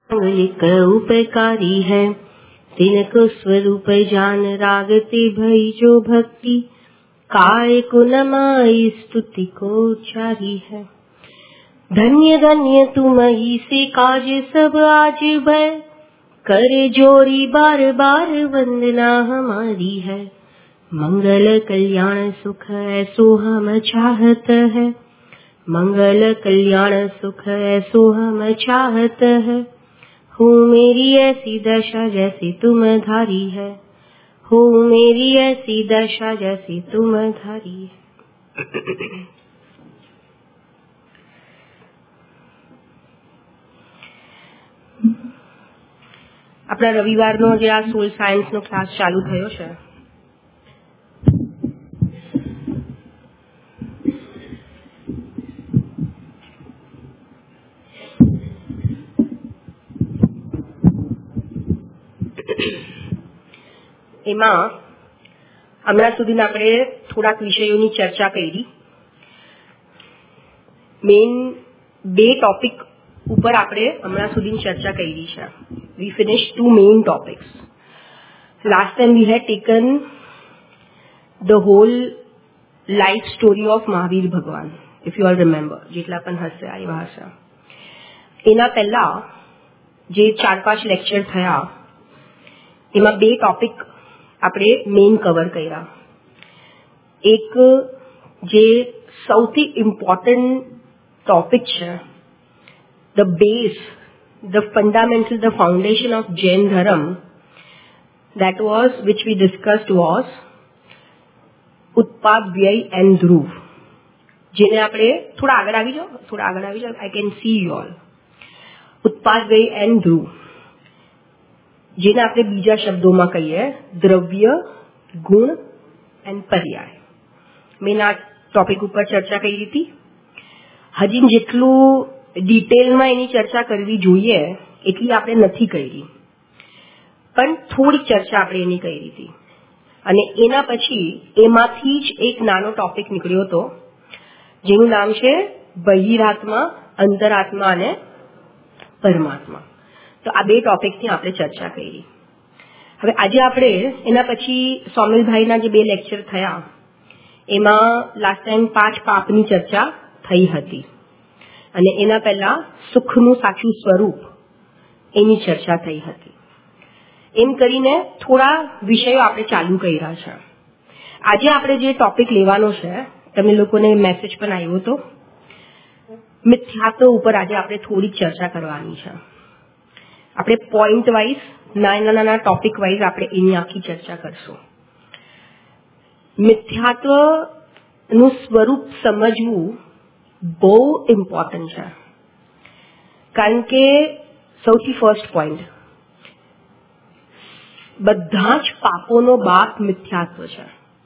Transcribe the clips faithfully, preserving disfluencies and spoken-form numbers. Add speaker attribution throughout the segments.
Speaker 1: एक उपकारी है, तिनको स्वरूप जान रागते भई जो भक्ति, काय को नमाई स्तुति को चारी है। धन्य धन्य तुम ही से काज सब आज भय, करे जोरी बार बार वंदना हमारी है। मंगल कल्याण सुख ऐसो हम चाहत है, मंगल कल्याण सुख ऐसो हम चाहत है। हो मेरी ऐसी दशा जैसी तुम धारी है, हो मेरी ऐसी दशा जैसी तुम धारी है। આપણા રવિવારનો જે આ સોલ સાયન્સનો ક્લાસ ચાલુ થયો છે, એમાં હમણાં સુધી આપણે થોડાક વિષયોની ચર્ચા કરી. મેઇન બે ટોપિક ઉપર આપણે હમણાં સુધીની ચર્ચા કરી છે. We finish two main topics. Last time we had taken the whole life story of Mahavir ભગવાન, ઇફ યુ ઓલ રિમેમ્બર, જેટલા પણ હશે આવ્યા હશે. એના પહેલા જે ચાર પાંચ લેક્ચર થયા એમાં બે ટોપિક આપણે મેઇન કવર કર્યા. એક જે સૌથી ઇમ્પોર્ટન્ટ ટોપિક છે, the base, the fundamental, the foundation of Jain dharma, that was which we discussed was ઉત્પાદ વ્યય એન્ડ ધ્રુવ. જેને આપણે થોડા આગળ આવી જાઓ, થોડા આગળ આવી જાઓ, I can see you all. ઉત્પાદ વ્યય એન્ડ ધ્રુવ, જેને આપણે બીજા શબ્દોમાં કહીએ દ્રવ્ય, ગુણ એન્ડ પર્યાય. મેં આ ટોપિક ઉપર ચર્ચા કરી હતી. હજી જેટલું ડિટેલમાં એની ચર્ચા કરવી જોઈએ એટલી આપણે નથી કરી, પણ થોડી ચર્ચા આપણે એની કરી હતી. અને એના પછી એમાંથી જ એક નાનો ટોપિક નીકળ્યો હતો જેનું નામ છે બહિરાત્મા, અંતરાત્મા અને પરમાત્મા. તો આ બે ટોપિકની આપણે ચર્ચા કરી. હવે આજે આપણે એના પછી સોમિલભાઈના જે બે લેક્ચર થયા એમાં લાસ્ટ ટાઈમ પાંચ પાપની ચર્ચા થઈ હતી અને એના પહેલા સુખનું સાચું સ્વરૂપ એની ચર્ચા થઈ હતી. એમ કરીને થોડા વિષયો આપણે ચાલુ કર્યા છે. આજે આપણે જે ટોપિક લેવાનો છે, તમે લોકોને મેસેજ પણ આવ્યો હતો, મિથ્યાત્વ ઉપર આજે આપણે થોડીક ચર્ચા કરવાની છે. આપણે પોઈન્ટ વાઇઝ, નાના નાના ટોપિક વાઇઝ આપણે એની આખી ચર્ચા કરશું. મિથ્યાત્વનું સ્વરૂપ સમજવું બહુ ઇમ્પોર્ટન્ટ છે, કારણ કે સૌથી ફર્સ્ટ પોઈન્ટ, બધા જ પાપોનો બાપ મિથ્યાત્વ છે.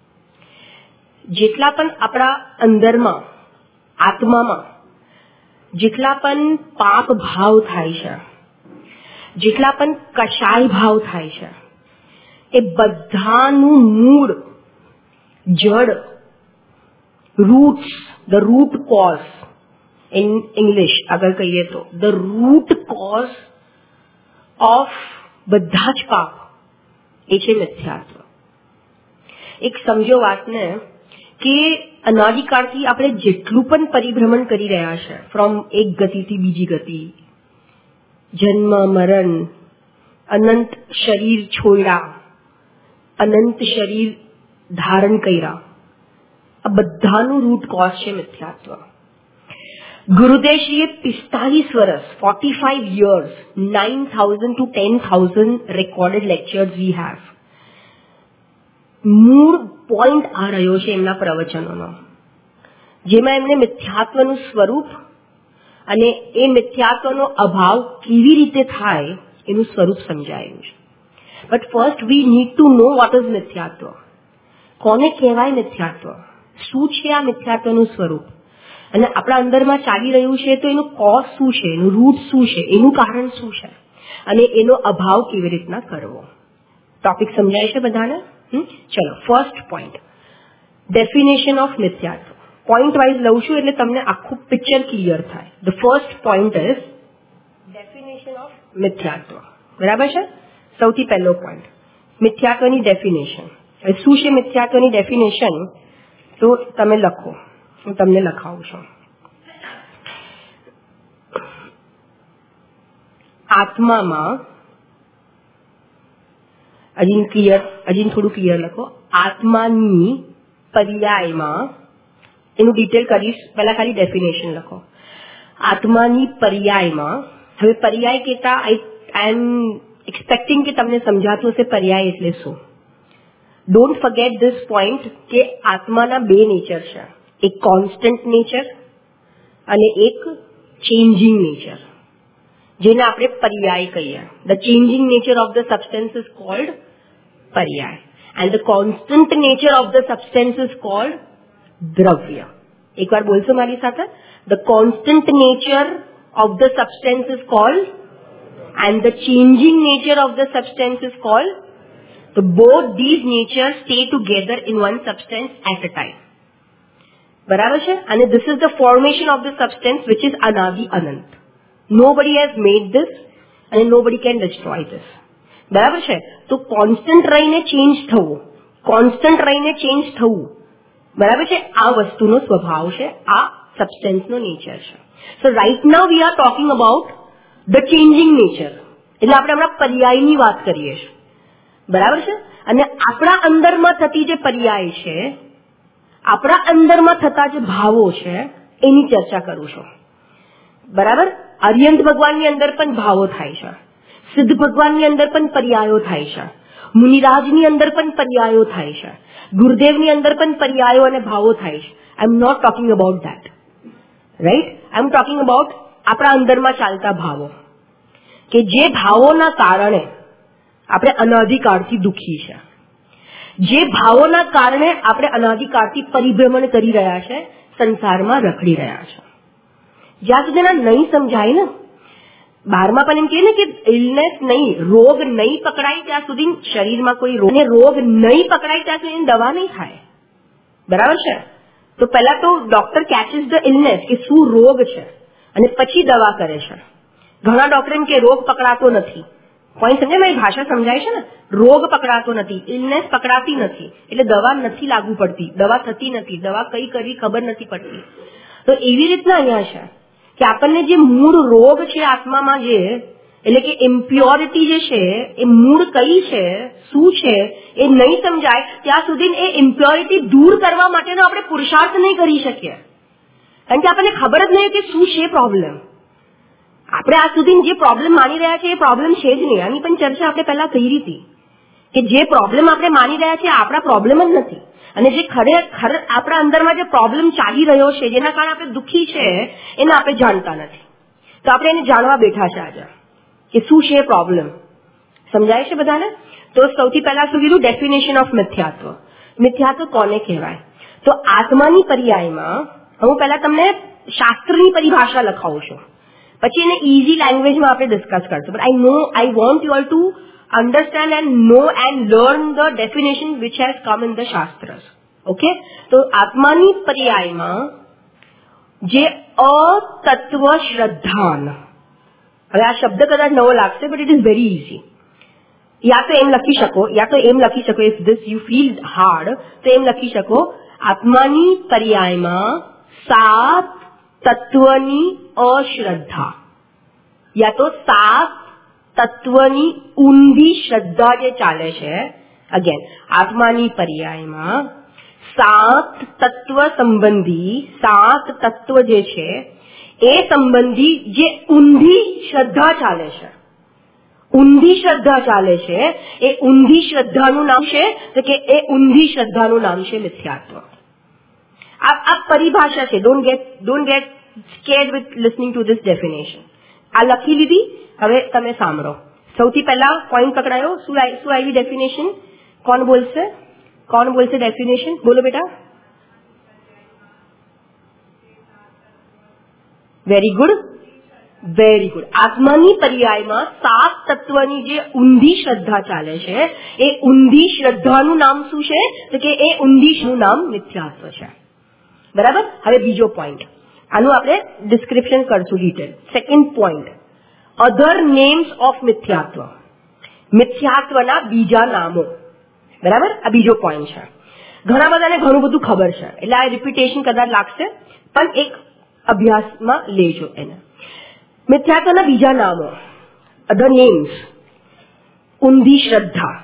Speaker 1: જેટલા પણ આપણા અંદરમાં, આત્મામાં જેટલા પણ પાપ ભાવ થાય છે, જેટલા પણ કશાય ભાવ થાય છે, એ બધાનું મૂળ, જડ, roots, the root cause in English આગળ કહીએ તો, ધ રૂટ કોઝ ઓફ બધા જ પાપ એ છે મિથ્યાત્વ. એક સમજો વાતને કે અનાદિકાળથી આપણે જેટલું પણ પરિભ્રમણ કરી રહ્યા છે, ફ્રોમ એક ગતિથી બીજી ગતિ, જન્મ મરણ, અનંત શરીર છોડ્યા, અનંત શરીર ધારણ કર્યા, આ બધાનું રૂટ કોઝ છે મિથ્યાત્વ. ગુરુદેવશ્રીએ પિસ્તાલીસ વર્ષ, forty five years, nine thousand to ten thousand recorded lectures we have. મૂળ પોઈન્ટ આ રહ્યો છે એમના પ્રવચનોનો, જેમાં એમને મિથ્યાત્વનું સ્વરૂપ અને એ મિથ્યાત્વનો અભાવ કેવી રીતે થાય એનું સ્વરૂપ સમજાયું છે. But first we need to know what is મિથ્યાત્વ. કોને કહેવાય મિથ્યાત્વ? શું છે આ મિથ્યાત્વનું સ્વરૂપ? અને આપણા અંદરમાં ચાલી રહ્યું છે તો એનું કોઝ શું છે, એનું રૂટ શું છે, એનું કારણ શું છે અને એનો અભાવ કેવી રીતના કરવો. ટોપિક સમજાય છે બધાને? ચલો, ફર્સ્ટ પોઈન્ટ, ડેફિનેશન ઓફ મિથ્યાત્વ. પોઈન્ટ વાઇઝ લઉં છું એટલે તમને આખું પિક્ચર ક્લિયર થાય. The first point is definition of મિથ્યાત્વ. બરાબર છે? સૌથી પહેલો પોઈન્ટ મિથ્યાત્વની ડેફિનેશન. હવે શું છે મિથ્યાત્વની ડેફિનેશન? તો તમે લખો, હું તમને લખાવું છું. આત્મામાં, હજી ક્લિયર, હજી થોડું ક્લિયર લખો. આત્માની પર્યાયમાં, એનું ડિટેલ કરીશ, પહેલા ખાલી ડેફિનેશન લખો. આત્માની પર્યાયમાં, હવે પર્યાય કહેતા આઈ આઈ એમ એક્સપેક્ટિંગ કે તમને સમજાતું હશે પર્યાય એટલે શું. ડોન્ટ ફર્ગેટ ધીસ પોઈન્ટ કે આત્માના બે નેચર છે, એક કોન્સ્ટન્ટ નેચર અને એક ચેન્જિંગ નેચર, જેને આપણે પર્યાય કહીએ. The changing nature of the substance is called પર્યાય and the constant nature of the substance is called દ્રવ્ય. એકવાર બોલશો મારી સાથે? The constant nature of the substance is called and the changing nature of the substance is called. So both these natures stay together in one substance at a time. બરાબર છે? અને this is the formation of the substance which is Anadi Anant. Nobody has made this and nobody can destroy this. બરાબર છે? તો constant રહીને change થવું, constant રહીને change થવું, બરાબર છે? આ વસ્તુનો સ્વભાવ છે, આ સબસ્ટન્સનો નેચર છે. So right now we are talking about the changing nature. એટલે આપણે હમણાં પર્યાયની વાત કરીએ છીએ. બરાબર છે? અને આપણા અંદરમાં થતી જે પર્યાય છે, આપણા અંદરમાં થતા જે ભાવો છે, એની ચર્ચા કરું છું. બરાબર? અર્યંત ભગવાનની અંદર પણ ભાવો થાય છે, સિદ્ધ ભગવાનની અંદર પણ પર્યાયો થાય છે, મુનિરાજની અંદર પણ પર્યાયો થાય છે, ગુરુદેવની અંદર પણ પર્યાયો અને ભાવો થાય છે. I am not talking about that, right? I am talking about આપણા અંદરમાં ચાલતા ભાવો, કે જે ભાવોના કારણે આપણે અનાદિકાળથી દુઃખી છે, જે ભાવોના કારણે આપણે અનાદિકાળથી પરિભ્રમણ કરી રહ્યા છે, સંસારમાં રખડી રહ્યા છે. જ્યાં સુધી ના નહીં સમજાય ને, બહારમાં પણ એમ કહે ને કે ઇલનેસ નહીં, રોગ નહીં પકડાય ત્યાં સુધી શરીરમાં કોઈ રોગ, રોગ નહીં પકડાય ત્યાં સુધી દવા નહીં થાય. બરાબર છે? તો પહેલા તો ડોક્ટર કેચિસ ધ ઇલનેસ કે શું રોગ છે અને પછી દવા કરે છે. ઘણા ડોક્ટર એમ કે રોગ પકડાતો નથી. પોઈન્ટ સમજે? મારી ભાષા સમજાય છે ને? રોગ પકડાતો નથી, ઇલનેસ પકડાતી નથી, એટલે દવા નથી લાગુ પડતી, દવા થતી નથી, દવા કઈ કરવી ખબર નથી પડતી. તો એવી રીતના અહીંયા છે કે આપણને જે મૂળ રોગ છે આત્મામાં, જે એટલે કે ઇમ્પ્યોરિટી જે છે, એ મૂળ કઈ છે, શું છે, એ નહીં સમજાય ત્યાં સુધી એ ઇમ્પ્યોરિટી દૂર કરવા માટેનો આપણે પુરુષાર્થ નહીં કરી શકીએ. કારણ કે આપણને ખબર જ નહીં કે શું છે પ્રોબ્લેમ. આપણે આજ સુધી જે પ્રોબ્લેમ માની રહ્યા છીએ એ પ્રોબ્લેમ છે જ નહીં. આની પણ ચર્ચા આપણે પહેલા કરી હતી કે જે પ્રોબ્લેમ આપણે માની રહ્યા છીએ આપણા પ્રોબ્લેમ જ નથી, અને જે ખરેખર આપણા અંદરમાં જે પ્રોબ્લેમ ચાલી રહ્યો છે, જેના કારણે આપણે દુઃખી છે, એને આપણે જાણતા નથી. તો આપણે એને જાણવા બેઠા છે આજે કે શું છે પ્રોબ્લેમ. સમજાય છે બધાને? તો સૌથી પહેલા શું કીધું? Definition of મિથ્યાત્વ. મિથ્યાત્વ કોને કહેવાય? તો આત્માની પર્યાયમાં હું પહેલા તમને શાસ્ત્રની પરિભાષા લખાવું છું, પછી એને ઇઝી લેંગ્વેજમાં આપણે ડિસ્કસ કરશું. But I know I want you all to understand and know and learn the definition which has come in the Shastras. Okay? તો આત્માની પર્યાયમાં જે અતત્વ શ્રદ્ધાન, હવે આ શબ્દ કદાચ નવો લાગશે but it is very easy. યા તો એમ લખી શકો, યા તો એમ લખી શકો, if this you feel hard તો એમ લખી શકો, આત્માની પર્યાયમાં સાત તત્વની અશ્રદ્ધા, યા તો સાત તત્વની ઊંધી શ્રદ્ધા જે ચાલે છે. અગેન, આત્માની પર્યાયમાં સાત તત્વ સંબંધી, સાત તત્વ જે છે એ સંબંધી જે ઊંધી શ્રદ્ધા ચાલે છે, ઊંધી શ્રદ્ધા ચાલે છે, એ ઊંધી શ્રદ્ધાનું નામ છે, તો કે એ ઊંધી શ્રદ્ધાનું નામ છે મિથ્યાત્વ. આ આ પરિભાષા છે. Don't get don't get scared with listening to this definition. આ લખી લીધી. હવે તમે સાંભળો. સૌથી પહેલા પોઈન્ટ પકડાયો. શું શું આવી ડેફિનેશન? કોણ બોલશે? કોણ બોલશે ડેફિનેશન? બોલો બેટા. Very good, very good. આત્માની પર્યાયમાં સાત તત્વની જે ઊંધી શ્રદ્ધા ચાલે છે, એ ઊંધી શ્રદ્ધાનું નામ શું છે? તો કે એ ઊંધીનું નામ મિથ્યાત્વ છે. બરાબર? હવે બીજો પોઈન્ટ, આનું આપણે ડિસ્ક્રિપ્શન કરશું detail. Second point, other names of મિથ્યાત્વ, મિથ્યાત્વના બીજા નામો. બરાબર, આ બીજો પોઈન્ટ છે. ઘણા બધાને ઘણું બધું ખબર છે એટલે આ રિપીટેશન કદાચ લાગશે, પણ એક અભ્યાસમાં લેજો એને. મિથ્યાત્વના બીજા નામો, અધર નેમ્સ: ઊંધી શ્રદ્ધા,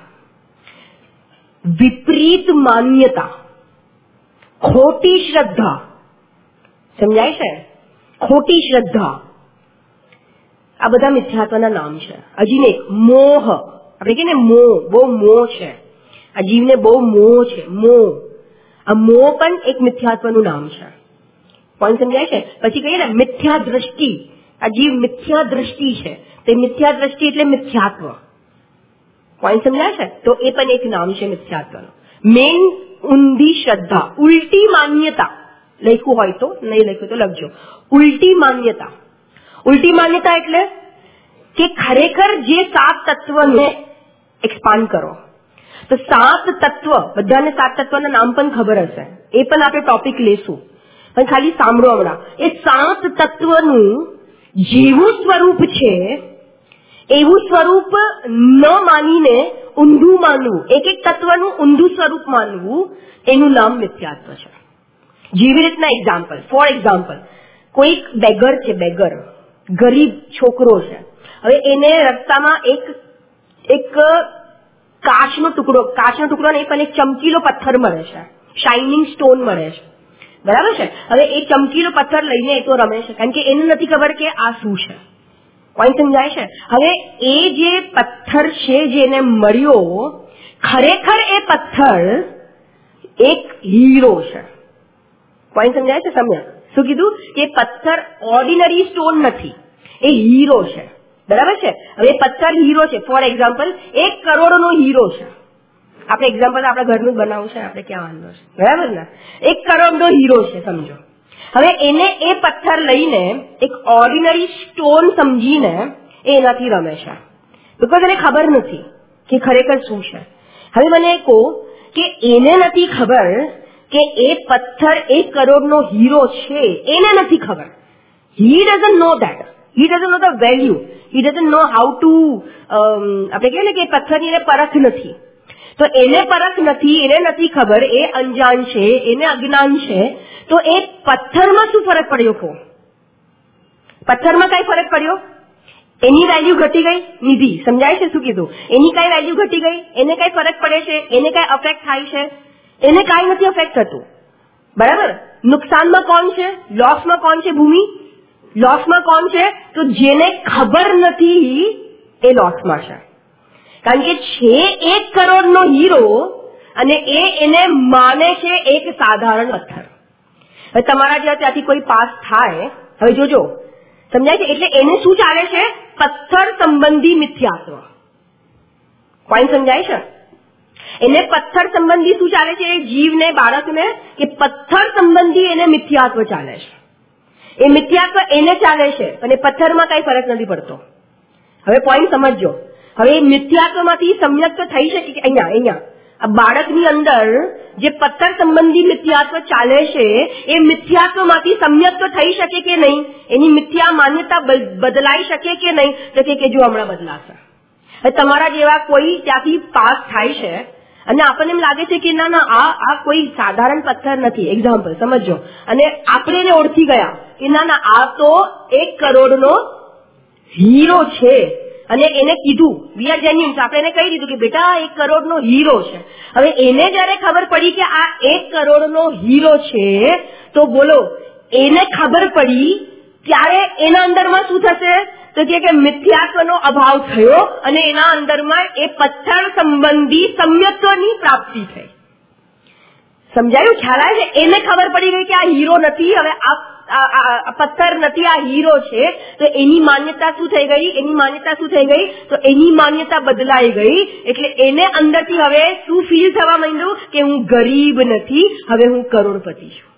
Speaker 1: વિપરીત માન્યતા, ખોટી શ્રદ્ધા. સમજાય છે? ખોટી શ્રદ્ધા, આ બધા મિથ્યાત્વના નામ છે. હજી એક મોહ, આપણે કહીએ ને મોહ, બહુ મોહ છે આ જીવને, બહુ મોહ છે. મોહ, આ મોહ પણ એક મિથ્યાત્વનું નામ છે. પોઈન્ટ સમજાય છે? પછી કહીએ ને મિથ્યા દ્રષ્ટિ, આ જીવ મિથ્યા દ્રષ્ટિ છે, તે મિથ્યા દ્રષ્ટિ એટલે મિથ્યાત્વ. પોઈન્ટ સમજાય છે? તો એ પણ એક નામ છે મિથ્યાત્વનું. મેન ઊંધી શ્રદ્ધા, ઉલટી માન્યતા. લખ્યું હોય તો, નહીં લખ્યું તો લખજો. ઉલટી માન્યતા. ઉલટી માન્યતા એટલે કે ખરેખર જે સાત તત્વને એક્સપાન્ડ કરો, તો સાત તત્વ, બધાને સાત તત્વના નામ પણ ખબર હશે, એ પણ આપણે ટોપિક લેશું, પણ ખાલી સાંભળો હમણાં. એ સાત તત્વનું જેવું સ્વરૂપ છે એવું સ્વરૂપ ન માનીને ઊંધું માનવું, એક એક તત્વનું ઊંધું સ્વરૂપ માનવું, એનું નામ મિથ્યાત્વ છે. જેવી રીતના એક્ઝામ્પલ, ફોર એક્ઝામ્પલ, કોઈક બેગર છે, બેગર ગરીબ છોકરો છે. હવે એને રસ્તામાં એક એક કાચનો ટુકડો, કાચનો ટુકડો નહીં પણ એક ચમકીલો પથ્થર મળે છે, શાઇનિંગ સ્ટોન મળે છે. બરાબર છે? હવે એ ચમકીલો પથ્થર લઈને એ તો રમે છે, કારણ કે એને નથી ખબર કે આ શું છે. પોઈન્ટ સમજાય છે? હવે એ જે પથ્થર છે જેને મળ્યો, ખરેખર એ પથ્થર એક હીરો છે. પોઈન્ટ સમજાય છે? સમજ શું કીધું? કે પથ્થર ઓર્ડિનરી સ્ટોન નથી, એ હીરો છે. બરાબર છે? હવે પથ્થર હીરો છે. ફોર એક્ઝામ્પલ, એક કરોડનો હીરો છે. આપણે એક્ઝામ્પલ આપણા ઘરનું જ બનાવવું છે, આપણે ક્યાં વાંધો છે? બરાબર ને? એક કરોડનો હીરો છે સમજો. હવે એને એ પથ્થર લઈને એક ઓર્ડિનરી સ્ટોન સમજીને એ એનાથી રમે છે, બિકોઝ એને ખબર નથી કે ખરેખર શું છે. હવે મને કહો કે એને નથી ખબર કે એ પથ્થર એક કરોડનો હીરો છે, એને નથી ખબર. He doesn't know that, he doesn't know the value, he doesn't know how to, આપણે કહીએ ને કે પથ્થરની એને પરખ નથી. તો એને પરખ નથી, એને નથી ખબર, એ અંજાન છે, એને અજ્ઞાન છે. તો એ પથ્થરમાં શું ફરક પડ્યો? કહો, પથ્થરમાં કઈ ફરક પડ્યો? એની વેલ્યુ ઘટી ગઈ? નિધિ સમજાય છે શું કીધું? એની કઈ વેલ્યુ ઘટી ગઈ? એને કઈ ફરક પડે છે? એને કઈ અફેક્ટ થાય છે? એને કઈ નથી અફેક્ટ થતું. બરાબર? નુકસાનમાં કોણ છે? લોસમાં કોણ છે? ભૂમિ. લોસમાં કોણ છે? તો જેને ખબર નથી એ લોસમાં છે, કારણ કે છે એક કરોડનો હીરો અને એ એને માને છે એક સાધારણ પથ્થર. હવે તમારા જ્યાં ત્યાંથી કોઈ પાસ થાય, હવે જોજો, સમજાય છે? એટલે એને શું ચાલે છે? પથ્થર સંબંધી મિથ્યાત્વ. પોઈન્ટ સમજાય છે? એને પથ્થર સંબંધી શું ચાલે છે? એ જીવને, બાળકને, કે પથ્થર સંબંધી એને મિથ્યાત્વ ચાલે છે. એ મિથ્યાત્વ એને ચાલે છે અને પથ્થરમાં કઈ ફરક નથી પડતો. હવે પોઈન્ટ સમજજો. હવે એ મિથ્યાત્વમાંથી સમ્યક તો થઈ શકે કે અહીંયા અહીંયા આ બાળકની અંદર જે પથ્થર સંબંધી મિથ્યાત્વ ચાલે છે, એ મિથ્યાત્વમાંથી સમ્યક તો થઈ શકે કે નહીં? એની મિથ્યા માન્યતા બદલાઈ શકે કે નહીં? તો કે જો હમણાં બદલાશે. હવે તમારા જેવા કોઈ ત્યાંથી પાસ થાય છે અને આપણને એમ લાગે છે કે ના ના આ આ કોઈ સાધારણ પથ્થર નથી, એક્ઝામ્પલ સમજો, અને આપણે એને ઓળખી ગયા કે ના ના આ તો એક કરોડનો હીરો છે, અને એને કીધું વી આર જેન્યુન, આપણે એને કહી દીધું કે બેટા એક કરોડનો હીરો છે. હવે એને જયારે ખબર પડી કે આ એક કરોડનો હીરો છે, તો બોલો એને ખબર પડી ત્યારે એના અંદરમાં શું થશે? તો કે મિથ્યાત્વનો અભાવ થયો અને એના અંદરમાં એ પથ્થર સંબંધી સમ્યત્વની પ્રાપ્તિ થઈ. સમજાયું? ખ્યાલ આવે છે? એને ખબર પડી ગઈ કે આ હીરો નથી, હવે આ પથ્થર નથી, આ હીરો છે. તો એની માન્યતા શું થઈ ગઈ? એની માન્યતા શું થઈ ગઈ? તો એની માન્યતા બદલાઈ ગઈ. એટલે એને અંદરથી હવે શું ફીલ થવા માંડ્યું? કે હું ગરીબ નથી, હવે હું કરોડપતિ છું.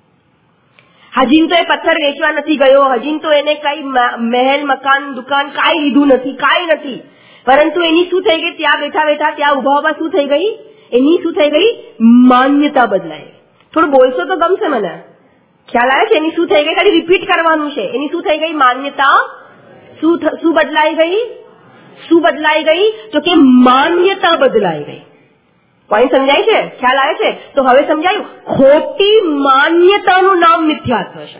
Speaker 1: હજીન તો એ પથ્થર વેચવા નથી ગયો, હજીન તો એને કઈ મહેલ, મકાન, દુકાન કાંઈ લીધું નથી, કાંઈ નથી. પરંતુ એની શું થઈ ગઈ? ત્યાં બેઠા બેઠા, ત્યાં ઉભા ઉભા શું થઈ ગઈ? એની શું થઈ ગઈ? માન્યતા બદલાઈ. થોડું બોલશો તો ગમશે મને. ખ્યાલ આવે છે? એની શું થઈ ગઈ? ખાલી રિપીટ કરવાનું છે. એની શું થઈ ગઈ? માન્યતા શું બદલાઈ ગઈ? શું બદલાઈ ગઈ? તો કે માન્યતા બદલાઈ ગઈ. પોઈન્ટ સમજાય છે? ખ્યાલ આવે છે? તો હવે સમજાયું, ખોટી માન્યતાનું નામ મિથ્યાત્વ છે.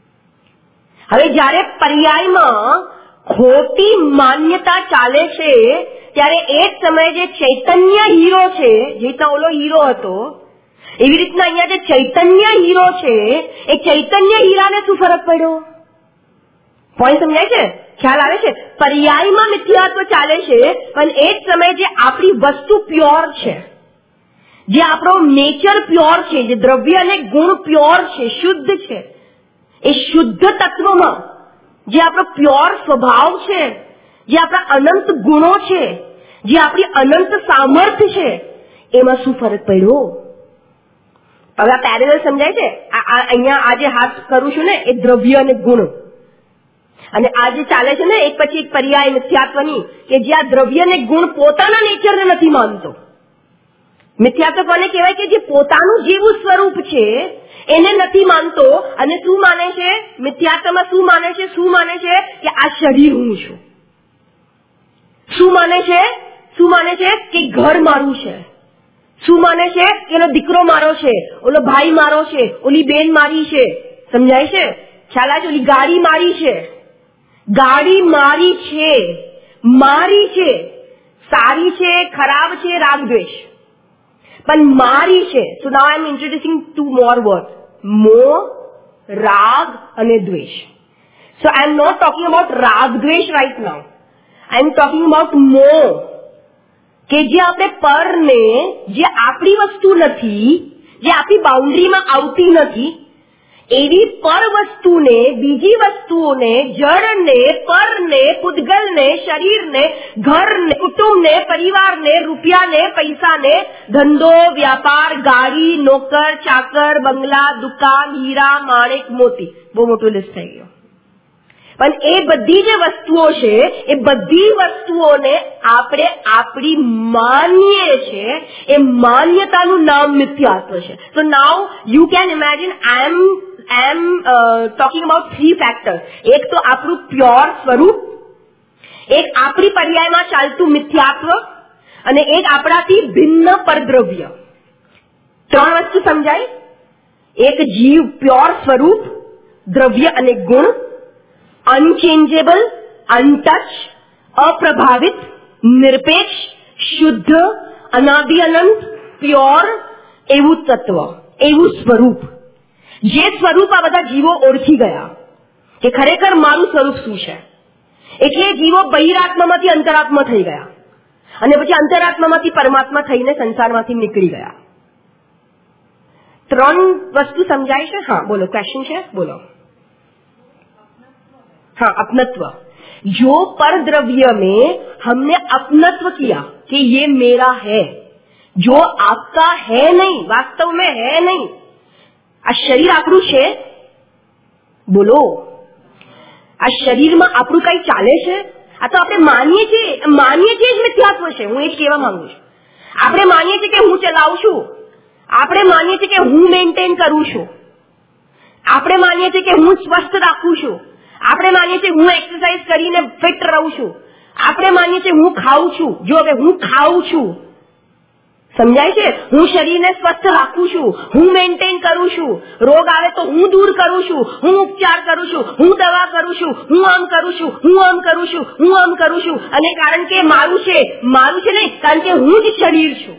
Speaker 1: હવે જ્યારે પર્યાયમાં ખોટી માન્યતા ચાલે છે ત્યારે એ જ સમયે જે ચૈતન્ય હીરો છે, જે રીતના ઓલો હીરો હતો એવી રીતના અહીંયા જે ચૈતન્ય હીરો છે એ ચૈતન્ય હીરાને શું ફરક પડ્યો? પોઈન્ટ સમજાય છે? ખ્યાલ આવે છે? પર્યાયમાં મિથ્યાત્વ ચાલે છે પણ એ જ સમયે જે આપણી વસ્તુ પ્યોર છે, જે આપણો નેચર પ્યોર છે, જે દ્રવ્ય અને ગુણ પ્યોર છે, શુદ્ધ છે, એ શુદ્ધ તત્વમાં જે આપણો પ્યોર સ્વભાવ છે, જે આપણા અનંત ગુણો છે, જે આપણી અનંત સામર્થ્ય છે, એમાં શું ફરક પડ્યો? હવે આ પેરેલલ સમજાય છે? અહીંયા આજે હાથ કરું છું ને એ દ્રવ્ય અને ગુણ, અને આ જે ચાલે છે ને એક પછી એક પર્યાય મિથ્યાત્વની, કે જે આ દ્રવ્ય અને ગુણ પોતાના નેચરને નથી માનતો. મિથ્યાત્વ કોને કહેવાય? કે જે પોતાનું જેવું સ્વરૂપ છે એને નથી માનતો અને શું માને છે? મિથ્યાત્વમાં શું માને છે? શું માને છે? કે આ શરીર હું છું. શું માને છે? શું માને છે? કે ઘર મારું છે. શું માને છે? કે એનો દીકરો મારો છે, ઓલો ભાઈ મારો છે, ઓલી બેન મારી છે. સમજાય છે? ખ્યાલ આવે છે? ઓલી ગાડી મારી છે, ગાડી મારી છે, મારી છે, સારી છે, ખરાબ છે, રાગ દ્વેષ, પણ મારી છે. So now I M ઇન્ટ્રોડ્યુસિંગ two more word, મોહ, રાગ અને દ્વેષ. So I am not talking about રાગ દ્વેષ right now. I am talking about મોહ, કે જે આપણે પરને, જે આપણી વસ્તુ નથી, જે આપણી બાઉન્ડ્રીમાં આવતી નથી, એવી પર વસ્તુને, બીજી વસ્તુઓને, જળને, પરને, પૂતગલને, શરીરને, ઘરને, કુટુંબને, પરિવારને, રૂપિયાને, પૈસાને, ધંધો, વ્યાપાર, ગાડી, નોકર, ચાકર, બંગલા, દુકાન, હીરા, માણેક, મોતી, બહુ મોટું લિસ્ટ થઈ ગયું. પણ એ બધી જે વસ્તુઓ છે એ બધી વસ્તુઓને આપણે આપણી માનીએ છે, એ માન્યતાનું નામ મિથ્યાત્વ છે. So now you can imagine I am I am talking about three factors. એક તો આપણું પ્યોર સ્વરૂપ, એક આપણી પર્યાયમાં ચાલતું મિથ્યાત્વ, અને એક આપણાથી ભિન્ન પરદ્રવ્ય. ત્રણ વસ્તુ સમજાય? એક જીવ પ્યોર સ્વરૂપ, દ્રવ્ય અને ગુણ, અનચેન્જેબલ, અનટચ, અપ્રભાવિત, નિરપેક્ષ, શુદ્ધ, અનાદિ અનંત, પ્યોર, એવું તત્વ, એવું સ્વરૂપ. જે સ્વરૂપ આ બધા જીવો ઓળખી ગયા કે ખરેખર મારું સ્વરૂપ શું છે, એટલે જીવો બહિરાત્મામાંથી અંતરાત્મા થઈ ગયા અને પછી અંતરાત્મામાંથી પરમાત્મા થઈને સંસારમાંથી નીકળી ગયા. ત્રણ વસ્તુ સમજાય છે? હા બોલો, ક્વેશ્ચન છે? બોલો. हाँ, अपनत्व. जो पर द्रव्य में हमने अपनत्व किया कि ये मेरा है, जो आपका है नहीं, वास्तव में है नहीं. આ શરીર આપણું છે? બોલો. આ શરીરમાં આપણું કઈ ચાલે છે? આ તો આપણે માનીએ છીએ, માનીએ છીએ જ મિથ્યાત્વ છે. હું એ જ કહેવા માંગુ છું. આપણે માનીએ છીએ કે હું ચલાવું છું, આપણે માનીએ છીએ કે હું મેન્ટેન કરું છું, આપણે માનીએ છીએ કે હું સ્વસ્થ રાખું છું, આપણે માનીએ છીએ હું એક્સરસાઇઝ કરીને ફિટ રહું છું, આપણે માનીએ છીએ હું ખાઉં છું. જો હવે હું ખાઉં છું, સમજાય છે? હું શરીરને સ્વસ્થ રાખું છું, હું મેન્ટેન કરું છું, રોગ આવે તો હું દૂર કરું છું, હું ઉપચાર કરું છું, હું દવા કરું છું, હું આમ કરું છું, હું આમ કરું છું, હું આમ કરું છું. અને કારણ કે મારું છે, મારું છે નહીં, કારણ કે હું જ શરીર છું,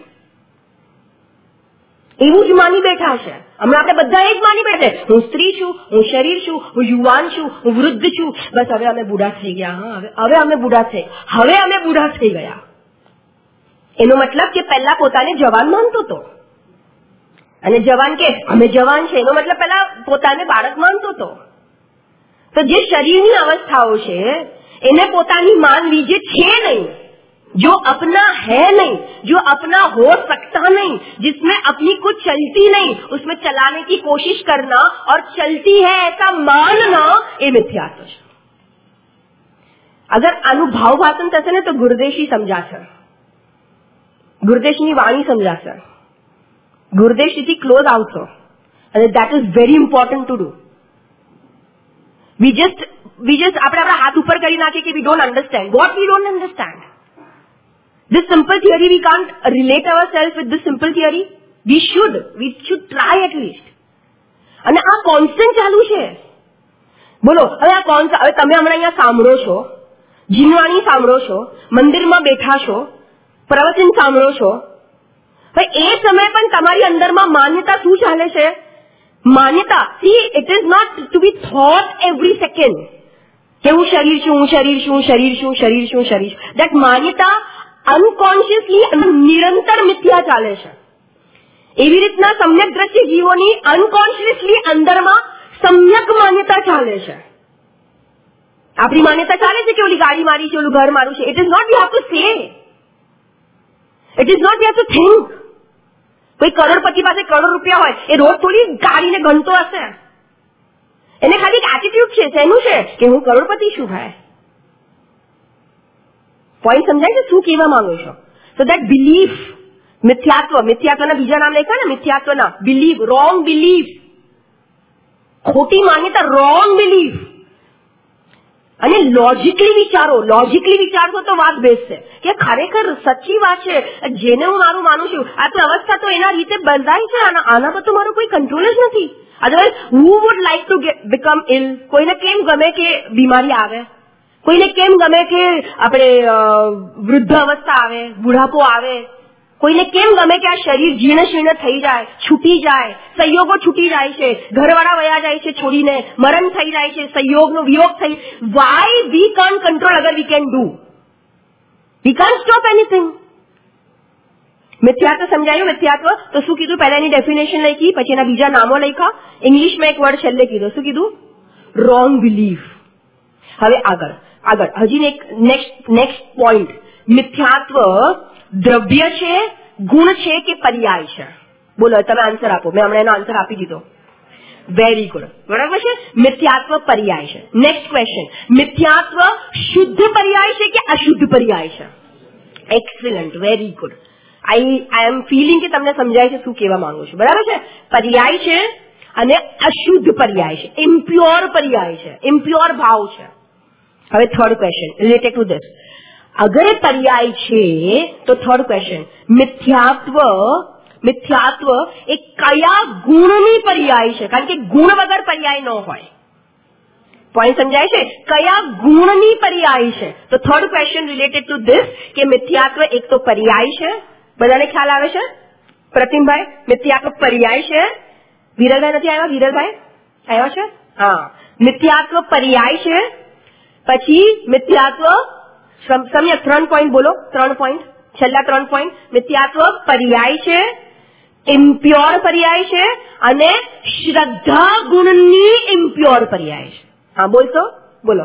Speaker 1: એવું જ માની બેઠા છે. હમણાં આપણે બધા એ જ માની બેઠા, હું સ્ત્રી છું, હું શરીર છું, હું યુવાન છું, હું વૃદ્ધ છું. બસ હવે અમે બુઢા થઈ ગયા. હા, હવે હવે અમે બુઢા થઈ હવે અમે બુઢા થઈ ગયા. એનો મતલબ કે પહેલા પોતાને જવાન માનતો હતો, અને જવાન કે અમે જવાન છે એનો મતલબ પહેલા પોતાને બાળક માનતો હતો. તો જે શરીરની અવસ્થાઓ છે એને પોતાની માનવી, જે છે નહીં, जो अपना है नहीं, जो अपना हो सकता नहीं, जिसमें अपनी कुछ चलती नहीं, उसमें चलाने की कोशिश करना और चलती है ऐसा मानना, ये मिथ्यात्व है. अगर अनुभव भाषण થશે ને તો ગુરુદેશી સમજાશે, ગુરુદેશની વાણી સમજાશે. ગુરુદેશથી ક્લોઝ આવશો, અને that is very important to do. We just we just આપણે આપણા હાથ ઉપર કરી નાખીએ કે we don't understand. What we don't understand? This simple theory, we can't relate ourselves with this simple theory. We should. We should try at least. અને આ constant ચાલુ છે. બોલો હવે આ કોન્સ્ટન્ટ, હવે તમે હમણાં અહીંયા સાંભળો છો, જીનવાણી સાંભળો છો, મંદિરમાં બેઠા છો, પ્રવચન સાંભળો છો, ભાઈ એ સમય પણ તમારી અંદરમાં માન્યતા શું ચાલે છે? માન્યતા, see, it is not to be thought every second કે હું શરીર છું, હું શરીર છું, શરીર છું, શરીર છું, શરીર છું. That માન્યતા અનકોન્શિયસલી નિરંતર મિથ્યા ચાલે છે. એવી રીતના સમ્યક દ્રષ્ટિ જીવોની અનકોન્શિયસલી અંદરમાં સમ્યક માન્યતા ચાલે છે. આપણી માન્યતા ચાલે છે કે ઓલી ગાડી મારી છે, ઓલું ઘર મારું છે. It is not you have to say, it is not you have to think. કોઈ કરોડપતિ પાસે કરોડ રૂપિયા હોય, એ રોજ થોડી ગાડીને ગણતો હશે. એને ખાલી એટીટ્યુડ છે, શેનું છે કે હું કરોડપતિ છું. ભાઈ પોઈન્ટ સમજાય છે શું કહેવા માંગો છો? સો દેટ બિલીફ, મિથ્યાત્વ, મિથ્યાત્વના બીજા નામ લખ્યા ને, મિથ્યાત્વના બિલીફ, રોંગ બિલીફ, ખોટી માન્યતા, રોંગ બિલીફ. અને લોજિકલી વિચારો, લોજિકલી વિચારશો તો વાત બેસશે કે ખરેખર સાચી વાત છે, જેને હું મારું માનું છું. આ તો અવસ્થા તો એના રીતે બંધાય છે, આના આના પર તો મારો કોઈ કંટ્રોલ જ નથી. Otherwise who would like to become ill? કોઈને કેમ ગમે કે બીમારી આવે? કોઈને કેમ ગમે કે આપણે વૃદ્ધ અવસ્થા આવે, બુઢાપો આવે? કોઈને કેમ ગમે કે આ શરીર જીર્ણ શીર્ણ થઈ જાય, છૂટી જાય, સંયોગો છૂટી જાય છે, ઘરવાળા વયા જાય છે છોડીને, મરણ થઈ જાય છે, સંયોગનો વિયોગ થઈ? વાય વી કાન્ટ કંટ્રોલ અગર we can do? We can't stop anything. મિથ્યાત્વ સમજાયું? મિથ્યાત્વ તો શું કીધું? પહેલા એની ડેફિનેશન લખી, પછી એના બીજા નામો લખ્યા, ઇંગ્લિશમાં એક વર્ડ છેલ્લે કીધો. શું કીધું? Wrong belief. હવે આગળ આગળ હજી એક નેક્સ્ટ નેક્સ્ટ પોઈન્ટ. મિથ્યાત્વ દ્રવ્ય છે, ગુણ છે કે પર્યાય છે? બોલો તમે આન્સર આપો. મેં હમણાં એનો આન્સર આપી દીધો. વેરી ગુડ, બરાબર છે. મિથ્યાત્વ પર્યાય છે. નેક્સ્ટ ક્વેશ્ચન, મિથ્યાત્વ શુદ્ધ પર્યાય છે કે અશુદ્ધ પર્યાય છે? Excellent, very good. I I am feeling કે તમને સમજાય છે શું કહેવા માંગુ છું. બરાબર છે. પર્યાય છે અને અશુદ્ધ પર્યાય છે, ઇમ્પ્યોર પર્યાય છે, ઇમ્પ્યોર ભાવ છે. હવે third question related to this. અગર એ પર્યાય છે તો થર્ડ ક્વેશ્ચન, મિથ્યાત્વ મિથ્યાત્વ એ કયા ગુણની પર્યાય છે? કારણ કે ગુણ વગર પર્યાય ન હોય. પોઈન્ટ સમજાય છે? કયા ગુણની પર્યાય છે? તો third question related to this કે મિથ્યાત્વ એક તો પર્યાય છે. બધાને ખ્યાલ આવે છે? પ્રતિમભાઈ, મિથ્યાત્વ પર્યાય છે. વિરલભાઈ નથી આવ્યા? વિરલભાઈ આવ્યા છે? હા, મિથ્યાત્વ પર્યાય છે. પછી મિથ્યાત્વ સમ્યક, ત્રણ પોઈન્ટ બોલો, ત્રણ પોઈન્ટ, છેલ્લા ત્રણ પોઈન્ટ. મિથ્યાત્વ પર્યાય છે, ઇમ્પ્યોર પર્યાય છે અને શ્રદ્ધા ગુણની ઇમ્પ્યોર પર્યાય છે. હા બોલશો? બોલો.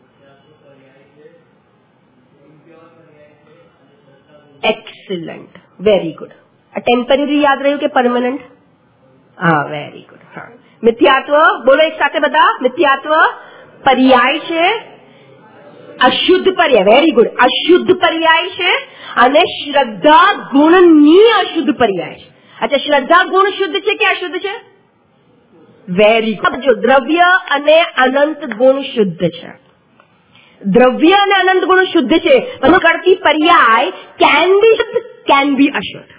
Speaker 1: Excellent, very good. આ ટેમ્પરરી યાદ રહ્યું કે પરમનન્ટ? હા, વેરી ગુડ. હા, મિથ્યાત્વ બોલો એક સાથે બધા. મિથ્યાત્વ પર્યાય છે, અશુદ્ધ પર્યાય, વેરી ગુડ, અશુદ્ધ પર્યાય છે અને શ્રદ્ધા ગુણની અશુદ્ધ પર્યાય છે. અચ્છા, શ્રદ્ધા ગુણ શુદ્ધ છે કે અશુદ્ધ છે? Very good. જો દ્રવ્ય અને અનંત ગુણ શુદ્ધ છે, દ્રવ્ય અને અનંત ગુણ શુદ્ધ છે, પણ કરતી પર્યાય કેન બી શુદ્ધ, કેન બી અશુદ્ધ.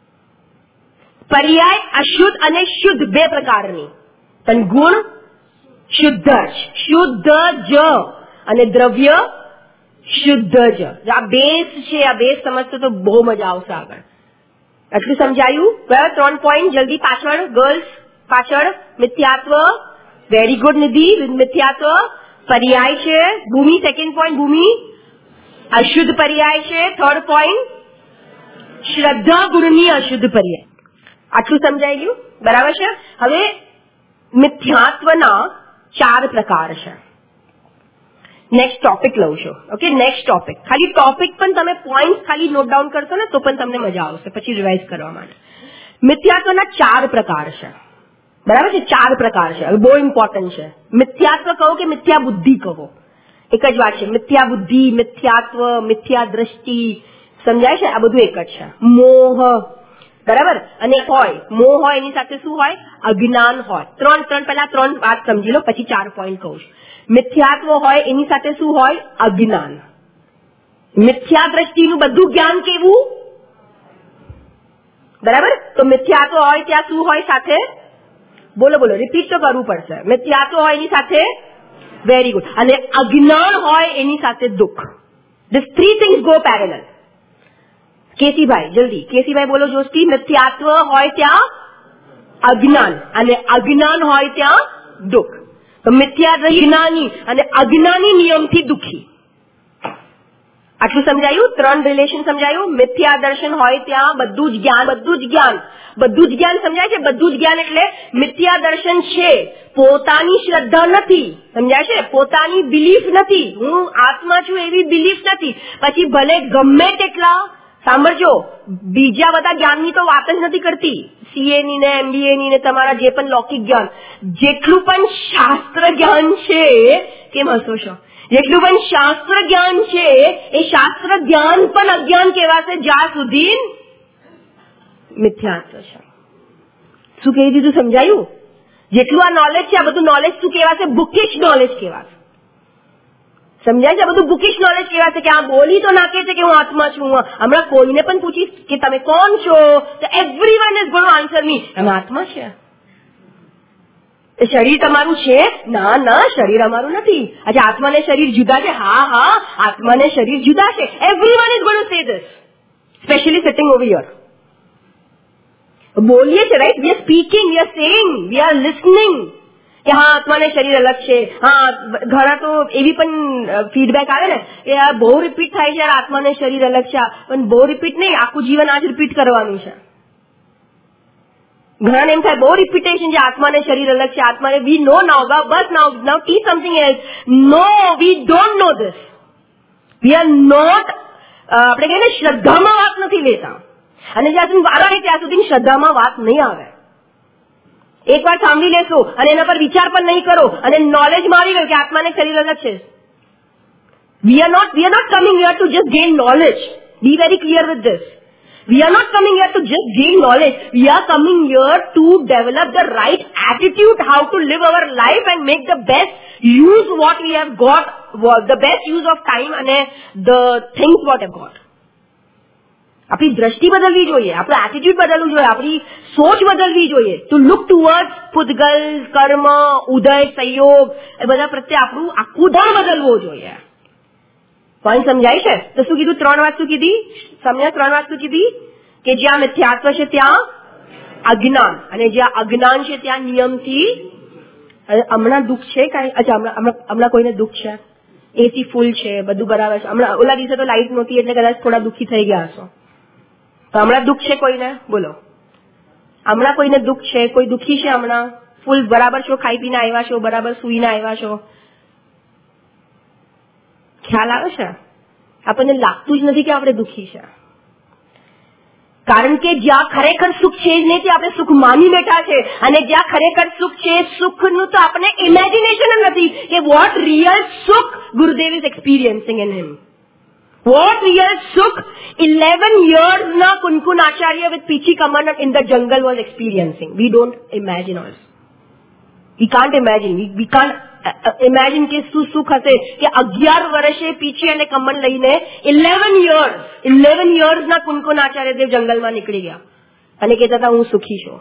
Speaker 1: પર્યાય અશુદ્ધ અને શુદ્ધ બે પ્રકારની, પણ ગુણ શુદ્ધ જ, શુદ્ધ જ, અને દ્રવ્ય શુદ્ધ જ. આ બેસ છે, આ બેસ સમજતો તો બહુ મજા આવશે આગળ. એટલું સમજાયું? બરાબર. ત્રણ પોઈન્ટ જલ્દી પાછળ, ગર્લ્સ પાછળ. મિથ્યાત્વ, વેરી ગુડ નિધિ. મિથ્યાત્વ પર્યાય છે. ભૂમિ સેકન્ડ પોઈન્ટ, ભૂમિ અશુદ્ધ પર્યાય છે. થર્ડ પોઈન્ટ શ્રદ્ધા ગુણની અશુદ્ધ પર્યાય. આટલું સમજાઈ ગયું? બરાબર છે. હવે મિથ્યાત્વના ચાર પ્રકાર છે. નેક્સ્ટ ટોપિક લઉં છું. Okay, next topic. ખાલી ટોપિક પણ તમે પોઈન્ટ ખાલી નોટ ડાઉન કરશો ને તો પણ તમને મજા આવશે પછી રિવાઇઝ કરવા માટે. મિથ્યાત્વના ચાર પ્રકાર છે. બરાબર છે? ચાર પ્રકાર છે. હવે બહુ ઇમ્પોર્ટન્ટ છે. મિથ્યાત્વ કહો કે મિથ્યા બુદ્ધિ કહો, એક જ વાત છે. મિથ્યા બુદ્ધિ, મિથ્યાત્વ, મિથ્યા દ્રષ્ટિ, સમજાય છે? આ બધું એક જ છે. મોહ, બરાબર. અને હોય મોહ હોય એની સાથે શું હોય? અજ્ઞાન હોય. ત્રણ ત્રણ પહેલા ત્રણ વાત સમજી લો, પછી ચાર પોઈન્ટ કહું છું. મિથ્યાત્વ હોય એની સાથે શું હોય? અજ્ઞાન. મિથ્યા દ્રષ્ટિનું બધું જ્ઞાન કેવું? બરાબર. તો મિથ્યાત્વ હોય ત્યાં શું હોય સાથે? બોલો બોલો, રિપીટ તો કરવું પડશે. મિથ્યાત્વ હોય એની સાથે વેરી ગુડ. અને અજ્ઞાન હોય એની સાથે દુઃખ. This three things go parallel. કેસીભાઈ જલ્દી, કેસીભાઈ બોલો જોશથી. મિથ્યાત્વ હોય ત્યાં અજ્ઞાન, અને અજ્ઞાન હોય ત્યાં દુઃખ. તો મિથ્યા જ્ઞાની અને અજ્ઞાની નિયમથી દુઃખી. આટલું સમજાયું? ત્રણ રિલેશન સમજાયું. મિથ્યા દર્શન હોય ત્યાં બધું જ જ્ઞાન, બધું જ જ્ઞાન, બધું જ જ્ઞાન. સમજાય છે? બધું જ જ્ઞાન એટલે મિથ્યા દર્શન છે, પોતાની શ્રદ્ધા નથી. સમજાય છે? પોતાની બિલીફ નથી. હું આત્મા છું એવી બિલીફ નથી. પછી ભલે ગમે તેટલા, સાંભળજો, બીજા બધા જ્ઞાનની તો વાત જ નથી કરતી. સીએ ની ને એમબીએ ની ને તમારા જે પણ લૌકિક જ્ઞાન, જેટલું પણ શાસ્ત્ર જ્ઞાન છે, કેમ હસો છો? જેટલું પણ શાસ્ત્ર જ્ઞાન છે એ શાસ્ત્ર જ્ઞાન પણ અજ્ઞાન કહેવાશે જ્યાં સુધી મિથ્યાત્વ છે. શું કહી દીધું? સમજાયું? જેટલું આ નોલેજ છે આ બધું નોલેજ શું કહેવાશે? બુકિશ નોલેજ કહેવાશે. સમજાય છે? બધું બુકિશ નોલેજ કહેવાશે કે આ બોલી તો નાખે છે કે હું આત્મા છું. હમણાં કોઈને પણ પૂછીશ કે તમે કોણ છો, તો everyone is going to answer me અમે આત્મા છે. શરીર તમારું છે? ના ના, શરીર અમારું નથી. અચ્છા, આત્મા ને શરીર જુદા છે? હા હા, આત્મા ને શરીર જુદા છે. Everyone is going to say this, specially sitting over here. બોલીએ છે, right? We are speaking, we are saying, we are listening કે હા આત્મા ને શરીર અલગ છે. હા, ઘણા તો એવી પણ ફીડબેક આવે ને કે આ બહુ રિપીટ થાય છે, આત્મા ને શરીર અલગ છે. પણ બહુ રિપીટ નહીં, આખું જીવન આજ રિપીટ કરવાનું છે. ઘણા એમ થાય બહુ રિપીટેશન છે, આત્મા ને શરીર અલગ છે, આત્મા ને વી નો નાઉ, બસ નાઉ નાઉ ટી something else. No, we don't know this. We are not, આપણે કહીએ ને શ્રદ્ધામાં વાત નથી લેતા. અને જ્યાં સુધી વાર આવે ત્યાં સુધી શ્રદ્ધામાં વાત નહીં આવે. એક વાર સાંભળી લેશો અને એના પર વિચાર પણ નહીં કરો અને નોલેજમાં આવી ગયું કે આત્મા ને શરીર અલગ છે. We are not we are not coming here to just gain knowledge. Be very clear with this. We are not coming here to just gain knowledge. We are coming here to develop the right attitude, how to live our life and make the best use what we have got, the best use of time and the things what have got. આપણી દ્રષ્ટિ બદલવી જોઈએ, આપણું attitude બદલવું જોઈએ, આપણી સોચ બદલવી જોઈએ. ટુ લુક ટુવર્ડ્સ પૂતગલ, કર્મ, ઉદય, સંયોગ એ બધા પ્રત્યે આપણું આખું ધન બદલવું જોઈએ. પોઈન્ટ સમજાય છે? તો શું કીધું? ત્રણ વાત શું કીધી? સમજ્યા? ત્રણ વાત શું કીધી? કે જ્યાં મિથ્યાત્વ છે ત્યાં અજ્ઞાન, અને જ્યાં અજ્ઞાન છે ત્યાં નિયમથી. હમણાં દુઃખ છે કાંઈ? અચ્છા, હમણાં હમણાં કોઈને દુઃખ છે? એસી ફૂલ છે, બધું બરાબર છે. હમણાં ઓલા દિવસે તો લાઇટ નહોતી એટલે કદાચ થોડા દુઃખી થઈ ગયા હશો. તો હમણાં દુઃખ છે કોઈને? બોલો. હમણાં કોઈને દુઃખ છે? કોઈ દુઃખી છે હમણાં? ફૂલ બરાબર છો? ખાઈ પીને આવ્યા છો? બરાબર સુઈને આવ્યા છો? ખ્યાલ આવે છે? આપણને લાગતું જ નથી કે આપણે દુઃખી છે. કારણ કે જ્યાં ખરેખર સુખ છે જ નહીં, આપણે સુખ માની બેઠા છે. અને જ્યાં ખરેખર સુખ છે, સુખનું તો આપણને ઇમેજિનેશન જ નથી કે what real sukh Gurudev is experiencing in him. What real sukh eleven years ના કુનકુન આચાર્ય વિથ પીછી કમર in the jungle was experiencing. We don't imagine also. We can't imagine. We can't imagine કે શું સુખ હશે કે અગિયાર વર્ષે પીછી અને કમર લઈને ઇલેવન યર્સ ઇલેવન યર્સ ના કુનકુન આચાર્યદેવ જંગલમાં નીકળી ગયા અને કહેતા હતા હું સુખી છું.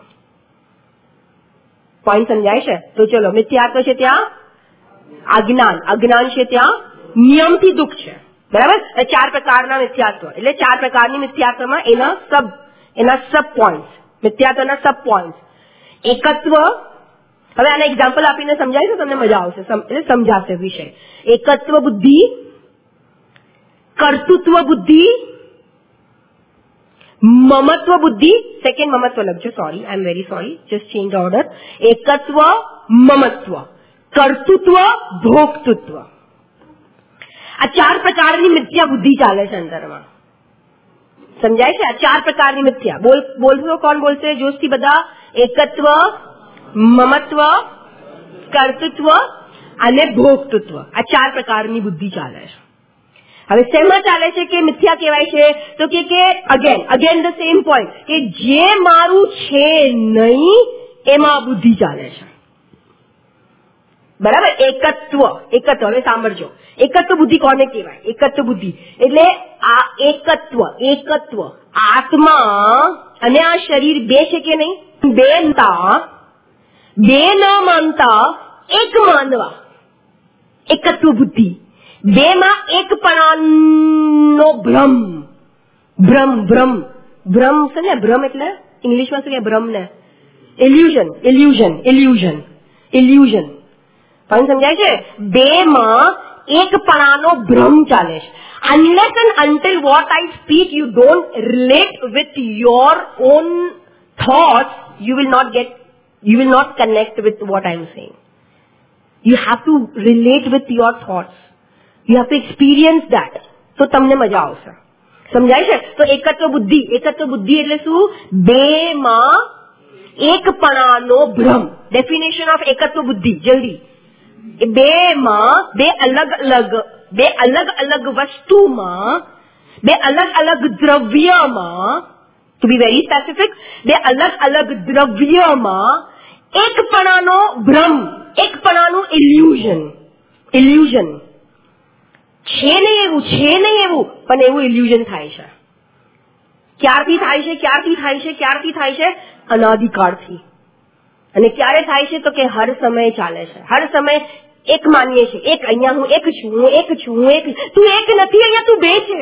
Speaker 1: પોઈન્ટ સમજાય છે? તો ચલો, મિથ્યાત્વ છે ત્યાં અજ્ઞાન, અજ્ઞાન છે ત્યાં નિયમથી દુઃખ છે. બરાબર? ચાર પ્રકારના મિથ્યાત્વ, એટલે ચાર પ્રકારની મિથ્યાત્વમાં એના સબ એના સબ પોઈન્ટ, મિથ્યાત્વના સબ પોઈન્ટ. એકત્વ. હવે આને એક્ઝામ્પલ આપીને સમજાય તો તમને મજા આવશે, એટલે સમજાશે વિષય. એકત્વ બુદ્ધિ, કર્તૃત્વ બુદ્ધિ, મમત્વ બુદ્ધિ. સેકન્ડ મમત્વ લખજો, sorry, I am very sorry, just change order. એકત્વ, મમત્વ, કર્તૃત્વ, ભોક્તૃત્વ. આ ચાર પ્રકારની મિથ્યા બુદ્ધિ ચાલે છે અંદરમાં. સમજાય છે? આ ચાર પ્રકારની મિથ્યા. બોલ બોલશો? કોણ બોલશે જોશથી બધા? એકત્વ, મમત્વ, કર્તૃત્વ અને ભોક્તૃત્વ. આ ચાર પ્રકારની બુદ્ધિ ચાલે છે. હવે શેમાં ચાલે છે કે મિથ્યા કહેવાય છે? તો કે કે again again the same point કે જે મારું છે નહીં એમાં બુદ્ધિ ચાલે છે. બરાબર? એકત્વ એકત્વ હવે સાંભળજો. એકત્વ બુદ્ધિ કોને કહેવાય? એકત્વ બુદ્ધિ એટલે આ એકત્વ એકત્વ આત્મા અને આ શરીર બે છે કે નહીં? બે તા બે ન માનતા એક માનવા, એકત્વ બુદ્ધિ. બે માં એકપણાનો ભ્રમ ભ્રમ ભ્રમ ભ્રમ છે ને? ભ્રમ એટલે ઇંગ્લિશમાં શું કે ભ્રમ ને? ઇલ્યુઝન ઇલ્યુઝન ઇલ્યુઝન ઇલ્યુઝન પણ સમજાય છે? બે માં એકપણાનો ભ્રમ ચાલે છે. Unless and until what I speak you don't relate with your own thoughts, you will not get, you will not connect with what I am saying. You have to relate with your thoughts. You have to experience that. તો તમને મજા આવશે. સમજાય છે? તો એકત્વ બુદ્ધિ એકત્વ બુદ્ધિ એટલે શું? બે માં એકપણાનો ભ્રમ. ડેફિનેશન ઓફ એકત્વ બુદ્ધિ જલ્દી. બે માં બે અલગ અલગ બે અલગ અલગ વસ્તુમાં, બે અલગ અલગ દ્રવ્યમાં, ટુ બી વેરી સ્પેસિફિક, બે અલગ અલગ દ્રવ્યમાં એકપણાનો ભ્રમ, એકપણાનું ઇલ્યુઝન. ઇલ્યુઝન છે નહીં એવું, છે નહીં એવું, પણ એવું ઇલ્યુઝન થાય છે. ક્યારથી થાય છે? ક્યારથી થાય છે? ક્યારથી થાય છે? અનાદિકાળથી. અને ક્યારે થાય છે? તો કે હર સમય ચાલે છે. હર સમય એક માનીએ છે. એક અહીંયા હું એક છું, હું એક છું, હું એક. તું એક નથી, અહીંયા તું બે છે.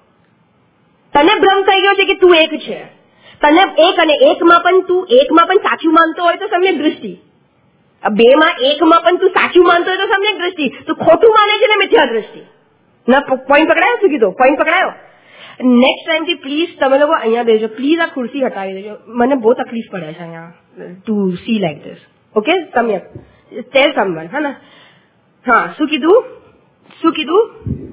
Speaker 1: તને ભ્રમ થઈ ગયો છે કે તું એક છે. તને એક અને એકમાં પણ તું એકમાં પણ સાચું માનતો હોય તો સમ્યક દ્રષ્ટિ, બે માં એકમાં પણ તું સાચું માનતો હોય તો સમ્યક દ્રષ્ટિ, તું ખોટું માને છે ને મિથ્યા દ્રષ્ટિ. ના પોઈન્ટ પકડાયો? શું કીધું? પોઈન્ટ પકડાયો? નેક્સ્ટ ટાઈમથી પ્લીઝ તમે લોકો અહીંયા બેસજો. પ્લીઝ આ ખુરશી હટાવી દેજો. મને બહુ તકલીફ પડે છે અહીંયા to see like this. Okay? સમ્યક ટેલ સમવન. હા ને? હા, શું કીધું? શું કીધું?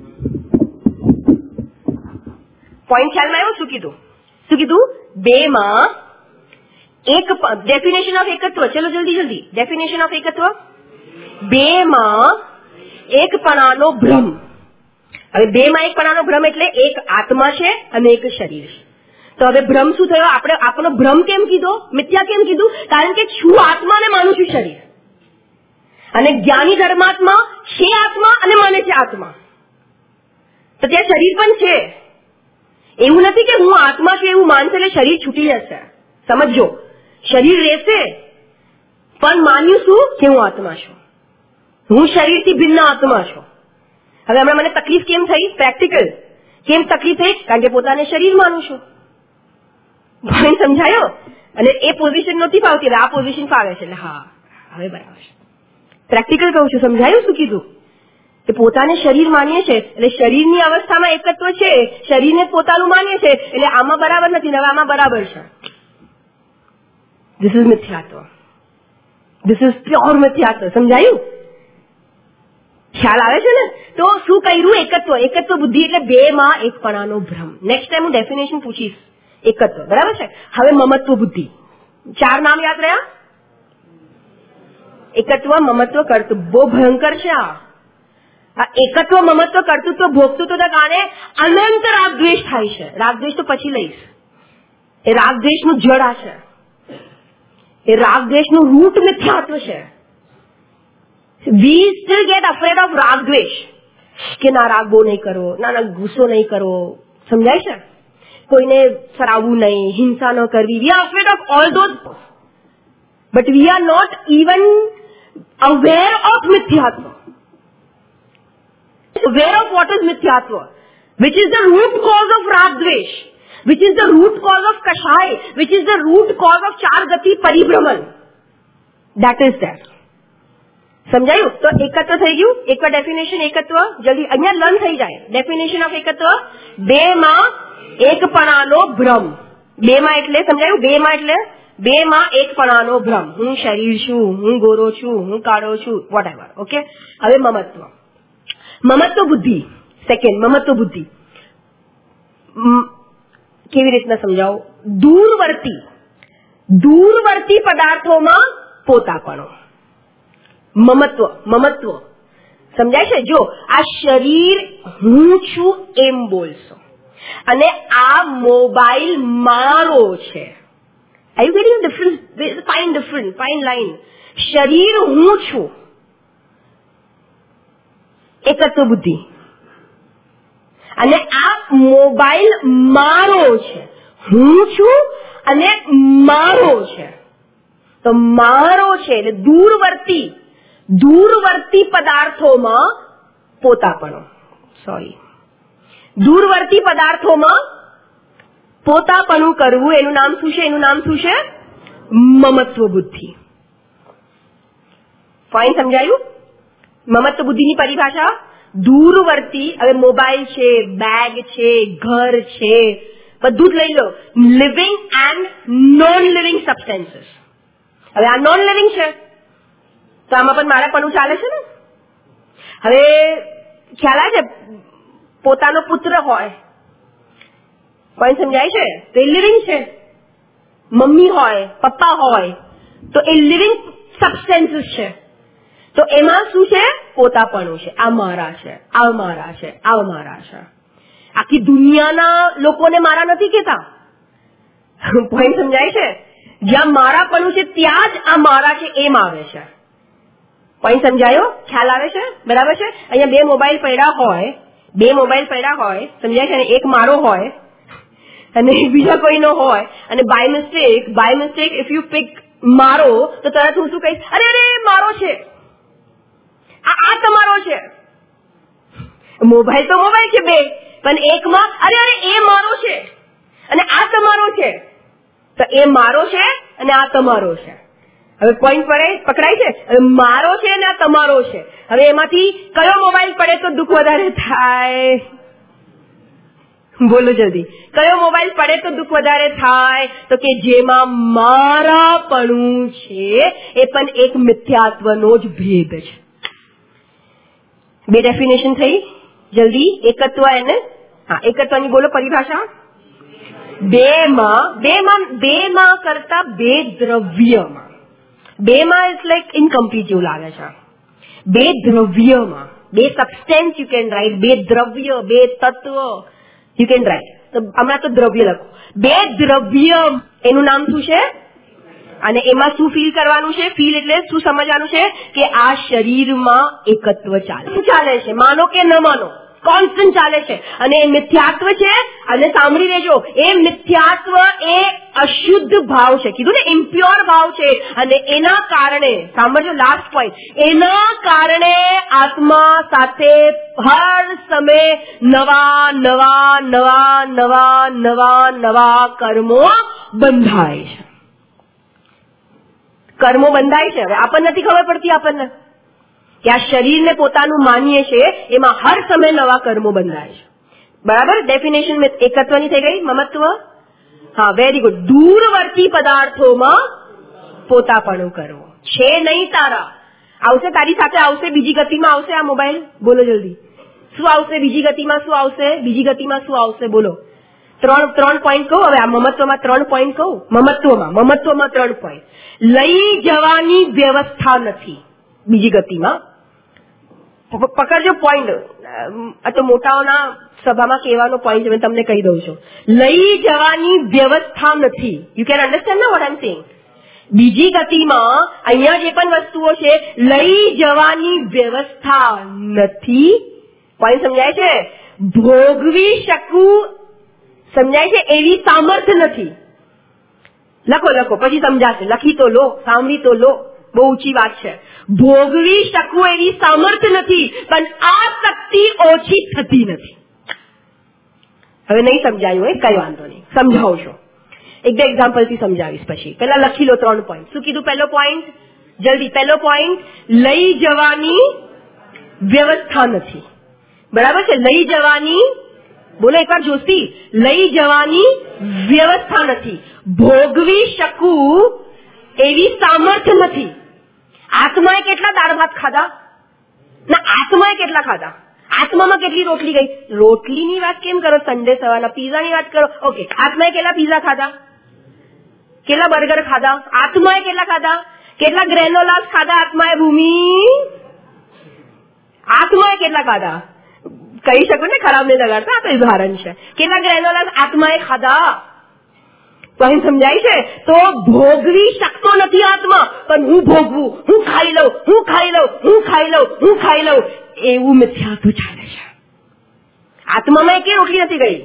Speaker 1: પોઈન્ટ ખ્યાલમાં આવ્યો? શું કીધું? શું કીધું? બે માં એક ડેફિનેશન ઓફ એકત્વ. ચલો જલ્દી જલ્દી. ડેફિનેશન ઓફ એકત્વ. બે માં એકપણાનો ભ્રમ. હવે બે માં એકપણાનો ભ્રમ એટલે એક આત્મા છે અને એક શરીર છે. તો હવે ભ્રમ શું થયો? આપણે આપણો ભ્રમ કેમ કીધો? મિથ્યા કેમ કીધું? કારણ કે છું આત્મા અને માનું છું શરીર. અને જ્ઞાની ધર્માત્મા છે આત્મા અને માને છે આત્મા. તો ત્યાં શરીર પણ છે. એવું નથી કે હું આત્મા છું એવું માનશે એટલે શરીર છૂટી જશે. સમજો, શરીર રહેશે પણ માન્યું શું? કે હું આત્મા છું, હું શરીરથી ભિન્ન આત્મા છું. હવે હમણાં મને તકલીફ કેમ થઈ? પ્રેક્ટિકલ કેમ તકલીફ થઈ? કારણ કે પોતાને શરીર માનું છું. પોઈન્ટ સમજાયો? અને એ પોઝિશન નથી ફાવતી, આ પોઝિશન ફાવે છે. એટલે હા, હવે બરાબર છે. પ્રેક્ટિકલ કહું છું. સમજાયું શું કીધું? કે પોતાને શરીર માનીએ છે એટલે શરીરની અવસ્થામાં એકત્વ છે, શરીરને પોતાનું માનીએ છે એટલે આમાં બરાબર નથી, હવે આમાં બરાબર છે. ધીસ ઇઝ મિથ્યાત્વ. ધીસ ઇઝ પ્યોર મિથ્યાત્વ. સમજાયું? ખ્યાલ આવે છે ને? તો શું કર્યું? એકત્વ. એકત્વ બુદ્ધિ એટલે બે માં એકપણાનો ભ્રમ. નેક્સ્ટ ટાઈમ હું ડેફિનેશન પૂછીશ એકત્વ. બરાબર છે? હવે મમત્વ બુદ્ધિ. ચાર નામ યાદ રહ્યા? એકત્વ, મમત્વ, કર્તૃત્વ. બહુ ભયંકર છે આ. એકત્વ, મમત્વ, કર્તૃત્વ, ભોગતૃત્વ કારણે અનંત રાગદ્વેષ થાય છે. રાગદ્વેષ તો પછી લઈશ. એ રાગદ્વેષનું જડ આ છે. એ રાગદ્વેષનું રૂટ મિથ્યાત્વ છે. We still get afraid of રાગદ્વેષ કે ના રાગ બહુ નહીં કરવો, ના ના ગુસ્સો નહીં કરવો. સમજાય છે? કોઈને સરાવવું નહીં, હિંસા ન કરવી. We are afraid of all those, but we are not even aware of મિથ્યાત્વ. Aware of what is mithyatva, which is the root cause of ragdvesh, which is the root cause of kashay, which is the root cause of char gati paribhraman. That is there. સમજાયું? તો એકત્વ થઈ ગયું. એકવાર definition એકત્વ જલ્દી અહીંયા learn થઈ જાય. Definition of એકત્વ. બે માં એકપણાનો ભ્રમ. બે માં એટલે સમજાયું? બે માં એટલે બે માં એકપણાનો ભ્રમ. હું શરીર છું, હું ગોરો છું, હું કાળો છું, વોટ એવર. ઓકે? હવે મમત્વ. મમત્વ બુદ્ધિ. સેકન્ડ, મમત્વ બુદ્ધિ કેવી રીતના સમજાવો? દૂરવર્તી દૂરવર્તી પદાર્થોમાં પોતાપણો. મમત્વ મમત્વ સમજાય છે? જો આ શરીર હું છું એમ બોલશો અને આ મોબાઈલ મારો છે. Are you getting difference? Fine difference, fine line. શરીર હું છું, એકત્વ બુદ્ધિ, અને આ મોબાઈલ મારો છે. હું છું અને મારો છે. તો મારો છે એટલે દૂરવર્તી દૂરવર્તી પદાર્થોમાં પોતાપણો, સોરી દૂરવર્તી પદાર્થોમાં પોતાપણું કરવું, એનું નામ શું છે? એનું નામ શું છે? મમત્વ બુદ્ધિ. ફાઇન, સમજાયું? મમત્વ બુદ્ધિની પરિભાષા દૂરવર્તી. હવે મોબાઈલ છે, બેગ છે, ઘર છે, બધું જ લઈ લો. Living and non living substances. હવે આ નોન લિવિંગ છે તો આમાં પણ મારાપણું ચાલે છે ને. હવે ખ્યાલ આવે છે? પોતાનો પુત્ર હોય, પણ સમજાય છે? તો એ લિવિંગ છે. મમ્મી હોય, પપ્પા હોય, તો એ લિવિંગ સબસ્ટેન્સીસ છે. તો એમાં શું છે? પોતાપણું છે. આ મારા છે, આ મારા છે, આ મારા છે. આખી દુનિયાના લોકોને મારા નથી કહેતા. પોઈન્ટ સમજાય છે? જ્યાં મારાપણું છે ત્યાં જ આ મારા છે એમ આવે છે. પોઈન્ટ સમજાયો? ખ્યાલ આવે છે? બરાબર છે? અહીંયા બે મોબાઈલ પડ્યા હોય, બે મોબાઈલ પડ્યા હોય, સમજાય છે? અને એક મારો હોય અને બીજા કોઈનો હોય, અને by mistake by mistake if you pick મારો, તો તરત હું શું કહીશ? અરે અરે મારો છે, આ આ તમારો છે. મોબાઈલ તો મોબાઈલ છે બે, પણ એકમાં અરે અરે એ મારો છે અને આ તમારો છે. તો એ મારો છે અને આ તમારો છે. હવે પોઈન્ટ પડે, પકડાય છે? હવે મારો છે અને આ તમારો છે. હવે એમાંથી કયો મોબાઈલ પડે તો દુઃખ વધારે થાય? બોલો જલ્દી. કયો મોબાઈલ પડે તો દુઃખ વધારે થાય? તો કે જેમાં મારાપણું છે એ પણ એક મિથ્યાત્વનો જ ભેદ છે. બે ડેફિનેશન થઈ જલ્દી. એકત્વ એને હા એકત્વની બોલો પરિભાષા. બેમાં બેમાં બેમાં કરતા બે દ્રવ્યમાં. બેમાં ઇટ્સ લાઈક ઇનકમ્પ્લીટ જેવું લાગે છે. બે દ્રવ્યમાં, બે સબસ્ટેન્સ યુ કેન રાઈટ, બે દ્રવ્ય, બે તત્વ યુ કેન રાઈટ. તો હમણાં તો દ્રવ્ય લખો. બે દ્રવ્ય, એનું નામ શું છે? અને એમાં શું ફીલ કરવાનું છે? ફીલ એટલે શું સમજવાનું છે? કે આ શરીરમાં એકત્વ ચાલે. શું ચાલે છે? માનો કે ન માનો, કોન્સ્ટન્ટ ચાલે છે. અને એ મિથ્યાત્વ છે. અને સાંભળી લેજો, એ મિથ્યાત્વ એ અશુદ્ધ ભાવ છે. કીધું ને, ઇમ્પ્યોર ભાવ છે. અને એના કારણે, સાંભળજો લાસ્ટ પોઈન્ટ, એના કારણે આત્મા સાથે હર સમય નવા નવા નવા નવા નવા નવા કર્મો બંધાય છે. કર્મો બંધાય છે. હવે આપણને નથી ખબર પડતી, આપણને કે આ શરીરને પોતાનું માનીએ છે, એમાં હર સમય નવા કર્મો બંધાય છે. બરાબર? ડેફિનેશન એકત્વની થઈ ગઈ. મમત્વ, હા વેરી ગુડ. દૂરવર્તી પદાર્થોમાં પોતાપણું કરવો છે નહીં તારા. આવશે તારી સાથે, આવશે બીજી ગતિમાં આવશે આ મોબાઈલ. બોલો જલ્દી. શું આવશે બીજી ગતિમાં? શું આવશે બીજી ગતિમાં? શું આવશે? બોલો. ત્રણ ત્રણ પોઈન્ટ કહું. હવે આ મમત્વમાં ત્રણ પોઈન્ટ કહું. મમત્વમાં મમત્વમાં ત્રણ પોઈન્ટ. લઈ જવાની વ્યવસ્થા નથી બીજી ગતિમાં. પકડજો પોઈન્ટ. આ તો મોટાઓના સભામાં કહેવાનો પોઈન્ટ મેં તમને કહી દઉં છું. લઈ જવાની વ્યવસ્થા નથી. યુ કેન અન્ડરસ્ટેન્ડ ને વોટ આઈ એમ સેઇંગ? બીજી ગતિમાં અહીંયા જે પણ વસ્તુઓ છે, લઈ જવાની વ્યવસ્થા નથી. પોઈન્ટ સમજાય છે? ભોગવી શકું, સમજાય છે? એવી સામર્થ્ય નથી. લખો લખો પછી સમજાશે. લખી તો લો, સાંભળી તો લો. બહુ ઊંચી વાત છે. ભોગવી શકું એવી સામર્થ્ય નથી, પણ આ શક્તિ ઓછી થતી નથી. હવે નહીં સમજાયું હોય કઈ વાંધો નહીં, સમજાવું છું. એક બે એક્ઝામ્પલ થી સમજાવીશ પછી. પેલા લખી લો ત્રણ પોઈન્ટ. શું કીધું? પહેલો પોઈન્ટ જલ્દી. પહેલો પોઈન્ટ, લઈ જવાની વ્યવસ્થા નથી. બરાબર છે? લઈ જવાની, બોલો એકવાર જોશી. લઈ જવાની વ્યવસ્થા નથી. ભોગવી શકું એવી સામર્થ્ય નથી. આત્માએ કેટલા દાળ ભાત ખાધા? ના, આત્માએ કેટલા ખાધા? આત્મામાં કેટલી રોટલી ગઈ? રોટલીની વાત કેમ કરો? સન્ડે સવારના પીઝાની વાત કરો. ઓકે, આત્માએ કેટલા પીઝા ખાધા? કેટલા બર્ગર ખાધા? આત્માએ કેટલા ખાધા? કેટલા ગ્રેનોલાસ ખાધા આત્માએ? ભૂમિ, આત્માએ કેટલા ખાધા? કહી શકો ને, ખરાબ નહીં લગાડતા, આ તો ઉદાહરણ છે. કેટલા ગ્રેનોલા આત્માએ ખાધા? અહીં સમજાય છે? તો ભોગવી શકતો નથી આત્મા, પણ હું ભોગવું, હું ખાઈ લઉં, હું ખાઈ લઉં, હું ખાઈ લઉં, હું ખાઈ લઉં, એવું મિથ્યાત્વ ચાલે છે. આત્મામાં એકે રોટલી નથી ગઈ,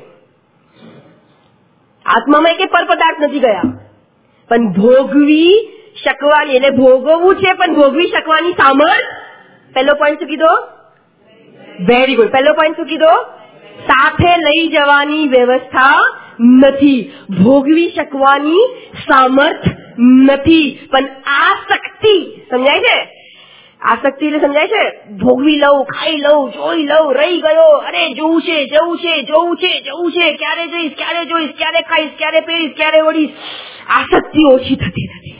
Speaker 1: આત્મામાં એકે પર પદાર્થ નથી ગયા, પણ ભોગવી શકવાની, એટલે ભોગવવું છે પણ ભોગવી શકવાની સામર્થ. પહેલો પોઈન્ટ શું કીધો? Very good. પહેલો પોઈન્ટ શું કીધો? સાથે લઈ જવાની વ્યવસ્થા નથી, ભોગવી શકવાની સામર્થ નથી, પણ આસક્તિ. સમજાય છે? આસક્તિ એટલે સમજાય છે? ભોગવી લઉં, ખાઈ લઉં, જોઈ લઉં, રહી ગયો, અરે જોવું છે, જવું છે, જોવું છે, જવું છે, ક્યારે જઈશ, ક્યારે જોઈશ, ક્યારે ખાઈશ, ક્યારે પહેરીશ, ક્યારે ઓઢીશ. આસક્તિ ઓછી થતી નથી,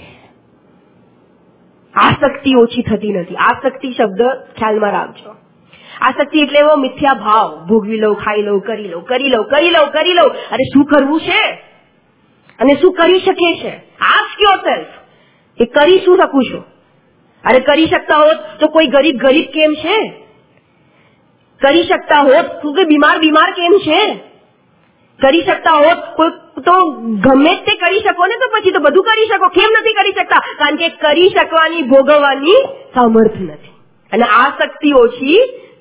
Speaker 1: આસક્તિ ઓછી થતી નથી. આસક્તિ શબ્દ ખ્યાલમાં રાખજો. આસક્તિ એટલે એવો મિથ્યા ભાવ, ભોગવી લઉં, ખાઈ લઉં, કરી લઉં, કરી લઉં, કરી લઉં, કરી લઉં. અરે શું કરવું છે અને શું કરી શકે છે? આસ્ક યોરસેલ્ફ કે કરી શું શકું છું? અરે કરી શકતા હોત તો કોઈ ગરીબ ગરીબ કેમ છે? કરી શકતા હોત તો કોઈ બીમાર બીમાર કેમ છે? કરી શકતા હોત કોઈ તો ગમે તે કરી શકો ને, તો પછી તો બધું કરી શકો. કેમ નથી કરી શકતા? કારણ કે કરી શકવાની, ભોગવવાની સામર્થ્ય નથી, અને આસક્તિ ઓછી.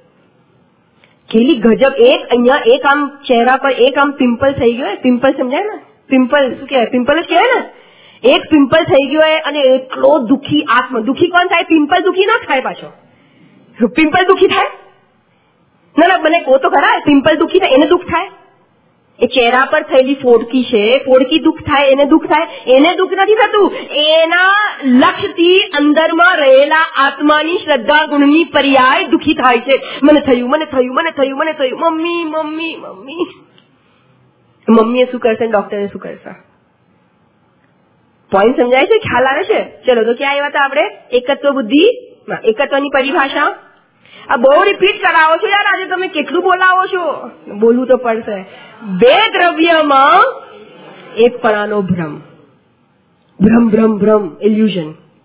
Speaker 1: કેલી ગજબ! એક અહીંયા એક આમ ચહેરા પર એક આમ પિમ્પલ થઈ ગયો, પિમ્પલ સમજાય ને? પિમ્પલ શું કહેવાય? પિમ્પલ જ કહેવાય ને. એક પિમ્પલ થઈ ગયો અને એટલો દુઃખી આત્મા. દુઃખી કોણ થાય? પિમ્પલ દુઃખી ના થાય પાછો. પિમ્પલ દુઃખી થાય? ના ના, મને કહો તો ખરા, પિમ્પલ દુઃખી થાય, એને દુઃખ થાય? એ ચહેરા પર થયેલી ફોડકી છે, ફોડકી દુઃખ થાય, એને દુઃખ થાય? એને દુઃખ નથી થતું, એના લક્ષ્યથી અંદરમાં રહેલા આત્માની શ્રદ્ધા ગુણની પર્યાય દુઃખી થાય છે. મને થયું, મને થયું, મને થયું, મને થયું, મમ્મી મમ્મી મમ્મી. મમ્મીએ શું કરશે, ડોક્ટરે શું કરશે? પોઈન્ટ સમજાય છે? ખ્યાલ આવે છે? ચલો તો ક્યાં આવ્યા હતા આપણે? એકત્વ બુદ્ધિ, એકત્વની પરિભાષા. આ બહુ રિપીટ કરાવો છો યાર, આજે તમે કેટલું બોલાવો છો? બોલવું તો પડશે. બે દ્રવ્યમાં એક પરાનો ભ્રમ, ભ્રમ ભ્રમ ભ્રમ, ઇલ્યુઝન.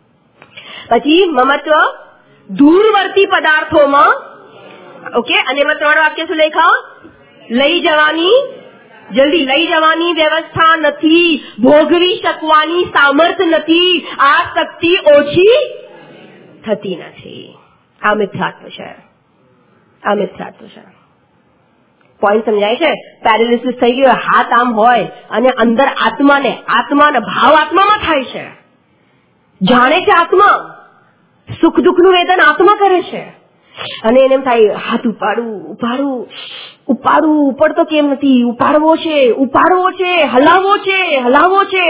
Speaker 1: પછી મમત્વ દૂરવર્તી પદાર્થોમાં, ઓકે, અને એમાં ત્રણ વાક્ય શું લખ્યા? લઈ જવાની, જલ્દી લઈ જવાની વ્યવસ્થા નથી, ભોગવી શકવાની સામર્થ્ય નથી, આસક્તિ ઓછી થતી નથી. આ મિથ્યાત્વ છે, આ મિથ્યાત્વ છે. પોઈન્ટ સમજાય છે? પેરાલિસિસ થઈ ગયો, હાથ આમ હોય અને અંદર આત્માને, આત્માને ભાવ આત્મામાં થાય છે, જાણે છે આત્મા, સુખ દુઃખનું વેદન આત્મા કરે છે, અને એને એમ થાય હાથ ઉપાડું, ઉપાડું, ઉપાડું, ઉપડતો કેમ નથી? ઉપાડવો છે, ઉપાડવો છે, હલાવવો છે, હલાવવો છે.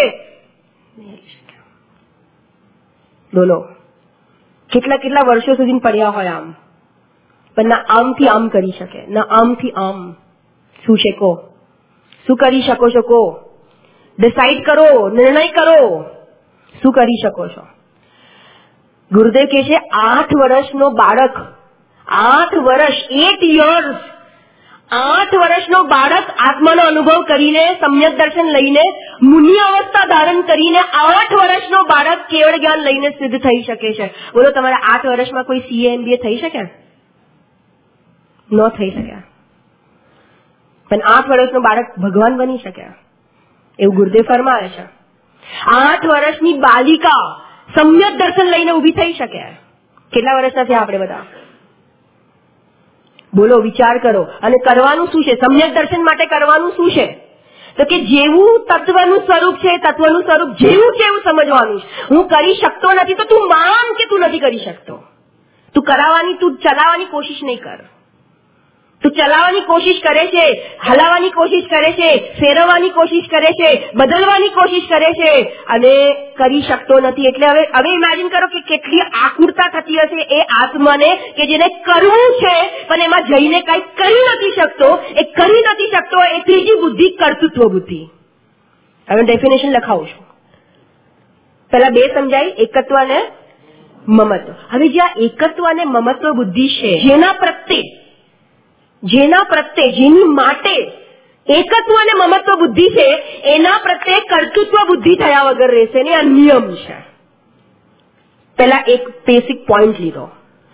Speaker 1: બોલો, કેટલા કેટલા વર્ષો સુધી પડ્યા હોય આમ, પણ ના આમથી આમ કરી શકે, ના આમથી આમ. શું છે કહો? શું કરી શકો છો કહો? ડિસાઈડ કરો, નિર્ણય કરો, શું કરી શકો છો? ગુરુદેવ કહે છે આઠ વર્ષનો બાળક, આઠ વર્ષ, એટ યર્સ, આઠ વર્ષનો બાળક આત્માનો અનુભવ કરીને, સમ્યક દર્શન લઈને, મુનિ અવસ્થા ધારણ કરીને આઠ વર્ષનો બાળક કેવળ જ્ઞાન લઈને સિદ્ધ થઈ શકે છે. બોલો, તમારે આઠ વર્ષમાં કોઈ સીએ એમબીએ થઈ શકે? ન થઈ શકે. પણ આઠ વર્ષનો બાળક ભગવાન બની શકે, એવું ગુરુદેવ ફરમાવે છે. આઠ વર્ષની બાલિકા સમ્યક દર્શન લઈને ઉભી થઈ શકે. કેટલા વર્ષના થયા આપણે બધા? બોલો, વિચાર કરો. અને કરવાનું શું છે? સમ્યક દર્શન માટે કરવાનું શું છે? તો કે જેવું તત્વનું સ્વરૂપ છે, તત્વનું સ્વરૂપ જેવું છે એવું સમજવાનું છે. હું કરી શકતો નથી તો તું માન કે તું નથી કરી શકતો. તું કરાવવાની, તું ચલાવવાની કોશિશ નહીં કર. તું ચલાવવાની કોશિશ કરે છે, હલાવવાની કોશિશ કરે છે, ફેરવવાની કોશિશ કરે છે, બદલવાની કોશિશ કરે છે, અને કરી શકતો નથી. એટલે હવે હવે ઇમેજિન કરો કે કેટલી આકુરતા થતી હશે એ આત્માને કે જેને કરવું છે પણ એમાં જઈને કઈ કરી નથી શકતો. એ કરી નથી શકતો એ ત્રીજી બુદ્ધિ કર્તૃત્વ બુદ્ધિ. હવે ડેફિનેશન લખાવું છું. પેલા બે સમજાય, એકત્વ અને મમત્વ. હવે જે આ એકત્વ અને મમત્વ બુદ્ધિ છે, જેના પ્રત્યે જેના પ્રત્યે જેની માટે એકત્વ અને મમત્વ બુદ્ધિ છે, એના પ્રત્યે કર્તૃત્વ બુદ્ધિ થયા વગર રહેશે ને. આ નિયમ છે. પેલા એક બેસિક પોઈન્ટ લીધો.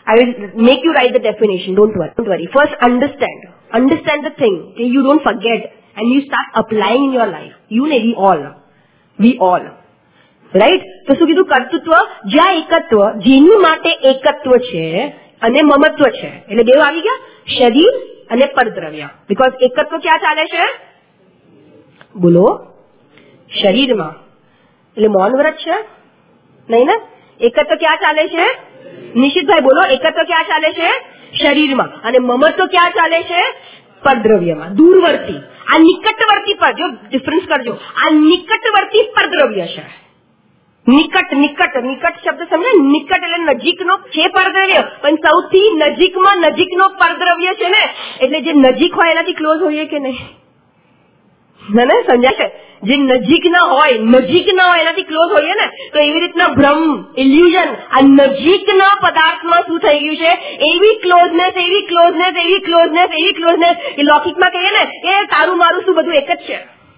Speaker 1: I will make you write the definition. Don't worry. Don't worry. First, understand. Understand the thing. Okay? You don't forget. And you start applying in your life. You may we all. We all. Right? તો શું કીધું? કર્તૃત્વ, જ્યાં એકત્વ, જેની માટે એકત્વ છે અને મમત્વ છે. એટલે બે આવી ગયા? શરીર અને પરદ્રવ્ય. Because એકત્વ ક્યાં ચાલે છે? બોલો. શરીરમાં. એટલે મૌન વ્રત છે? નહીં ને? એકત્વ ક્યાં ચાલે છે? નિશિતભાઈ બોલો. એકત્વ ક્યાં ચાલે છે? શરીરમાં. અને મમત્વ ક્યાં ચાલે છે? પરદ્રવ્યમાં. દૂરવર્તી. આ નિકટવર્તી પર જો ડિફરન્સ કરજો. આ નિકટવર્તી પરદ્રવ્ય છે. નિકટ નિકટ નિકટ શબ્દ સમજે? નિકટ એટલે નજીકનો છે પરદ્રવ્ય, પણ સૌથી નજીકમાં નજીકનો પરદ્રવ્ય છે ને, એટલે જે નજીક હોય એનાથી ક્લોઝ હોઈએ કે નહીં? ને સમજાય છે? જે નજીક ના હોય નજીક ના હોય એનાથી ક્લોઝ હોઈએ ને, તો એવી રીતના ભ્રમ, ઇલ્યુઝન, આ નજીકના પદાર્થમાં શું થઈ ગયું છે? એવી ક્લોઝનેસ, એવી ક્લોઝનેસ, એવી ક્લોઝનેસ, એવી ક્લોઝનેસ એ લૌકિકમાં કહીએ ને, એ તારું મારું શું બધું એક જ છે.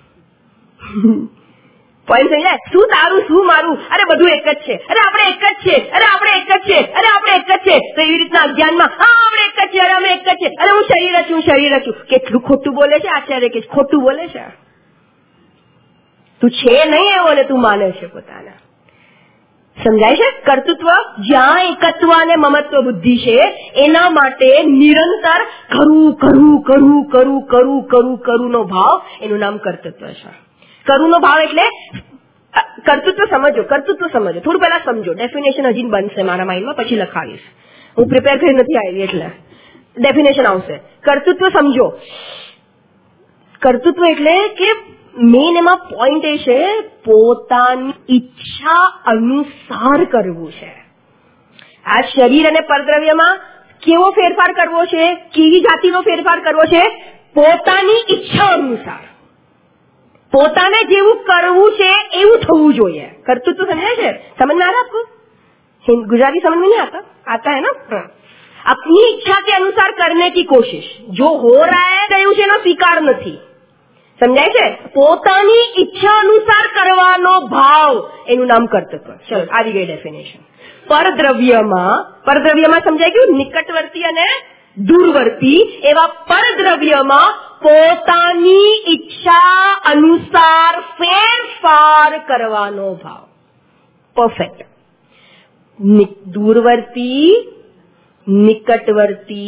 Speaker 1: પોઈન્ટ થઈ જાય? શું તારું શું મારું? અરે બધું એક જ છે. અરે આપણે એક જ છે. અરે આપણે એક જ છે. અરે આપણે એક જ છે. તો એવી રીતના અજ્ઞાનમાં હા આપણે એક જ છે. અરે અમે એક જ છે. અરે હું શરીર છું, શરીર છું. કેટલું ખોટું બોલે છે આચાર્ય કે ખોટું બોલે છે. તું છે નહીં એવો ને તું માને છે પોતાના. સમજાય છે? કર્તૃત્વ જ્યાં એકત્વ અને મમત્વ બુદ્ધિ છે એના માટે નિરંતર કરું કરું કરું કરું કરું કરું કરું નો ભાવ, એનું નામ કર્તૃત્વ છે. કરું નો ભાવ એટલે કર્તૃત્વ સમજો, કર્તૃત્વ સમજો. થોડું પહેલા સમજો. ડેફિનેશન હજી બનશે મારા માઇન્ડમાં, પછી લખાવીશ. હું પ્રિપેર કરી નથી આવી એટલે ડેફિનેશન આવશે. કર્તૃત્વ સમજો. કર્તૃત્વ એટલે કે મેન એમાં પોઈન્ટ એ છે પોતાની ઈચ્છા અનુસાર કરવું છે. આ શરીર અને પરદ્રવ્યમાં કેવો ફેરફાર કરવો છે? કેવી જાતિનો ફેરફાર કરવો છે? પોતાની ઈચ્છા અનુસાર. પોતાને જેવું કરવું છે એવું થવું જોઈએ. કર્तृत्व समझे છે? समझ में आ रहा आपको? गुजराती समझ में नहीं आता? आता है ना? अपनी इच्छा के अनुसार करने की कोशिश. जो हो रहा है તેવું છે એનો સ્વીકાર નથી. સમજાય છે? પોતાની ઈચ્છા અનુસાર કરવાનો ભાવ, એનું નામ કર્તૃત્વ. ચલો આવી ગઈ ડેફિનેશન. પરદ્રવ્યમાં, પરદ્રવ્યમાં સમજાય ગયું? નિકટવર્તી અને દૂરવર્તી એવા પરદ્રવ્યમાં પોતાની ઈચ્છા અનુસાર ફેરફાર કરવાનો ભાવ. પરફેક્ટ. દૂરવર્તી, નિકટવર્તી,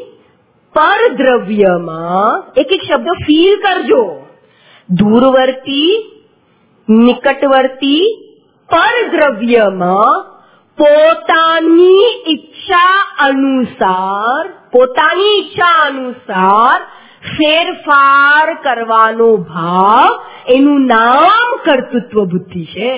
Speaker 1: પરદ્રવ્યમાં એક એક શબ્દ ફીલ કરજો. દૂરવર્તી, નિકટવર્તી, પરદ્રવ્યમાં પોતાની ઈચ્છા અનુસાર, પોતાની ઈચ્છા અનુસાર ફેરફાર કરવાનો ભાવ, એનું નામ કર્તૃત્વ બુદ્ધિ છે.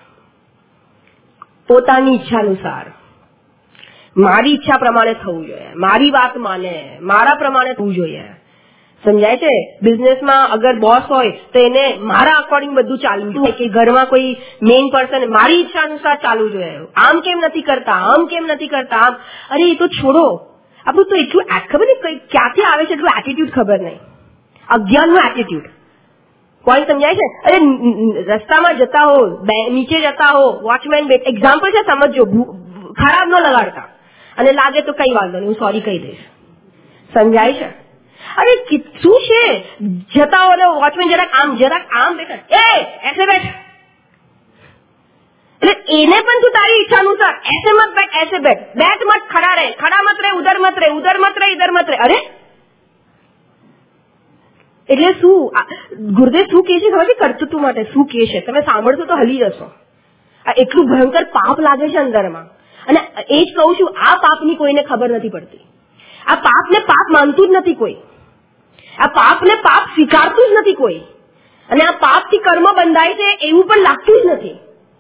Speaker 1: પોતાની ઈચ્છા અનુસાર. મારી ઈચ્છા પ્રમાણે થવું જોઈએ, મારી વાત માને, મારા પ્રમાણે થવું જોઈએ. સમજાય છે? બિઝનેસમાં અગર બોસ હોય તો એને મારા અકોર્ડિંગ બધું ચાલવું જોઈએ. કે ઘરમાં કોઈ મેઇન પર્સન મારી ઈચ્છા અનુસાર ચાલવું જોઈએ. આમ કેમ નથી કરતા, આમ કેમ નથી કરતા, આમ. અરે એ તો છોડો. આપણું તો એટલું ખબર નહીં ક્યાંથી આવે છે એટલું એટીટ્યુડ ખબર નહીં. અજ્ઞાનનું એટીટ્યુડ. પોઈન્ટ સમજાય છે? અરે રસ્તામાં જતા હો, નીચે જતા હો, વોચમેન એક્ઝામ્પલ છે સમજો, ખરાબ ન લગાડતા. અને લાગે તો કઈ વાંધો નહીં, હું સોરી કહી દઈશ. સમજાય છે? અરે શું છે જતા હો વોચમેન જરાક આમ જરાક આમ બેઠા, એ એસે બેઠ. એટલે એને પણ તું તારી ઈચ્છા અનુસાર એસે મત બેઠ, એસે બેઠ, બેઠ મત, ખડા રહે, ખડા મત રહે, ઉધર મત રહે, ઉધર મત રહે, ઇધર મત રહે. અરે એટલે શું ગુરુદેવ શું કહે છે ખબર છે? કર્તૃત્વ માટે શું કહે છે તમે સાંભળશો તો હલી જશો. આ એટલું ભયંકર પાપ લાગે છે અંદરમાં. અને એ જ કહું છું, આ પાપની કોઈને ખબર નથી પડતી. આ પાપને પાપ માનતું જ નથી કોઈ. આ પાપને પાપ સ્વીકારતું જ નથી કોઈ. અને આ પાપથી કર્મ બંધાય છે એવું પણ લાગતું જ નથી.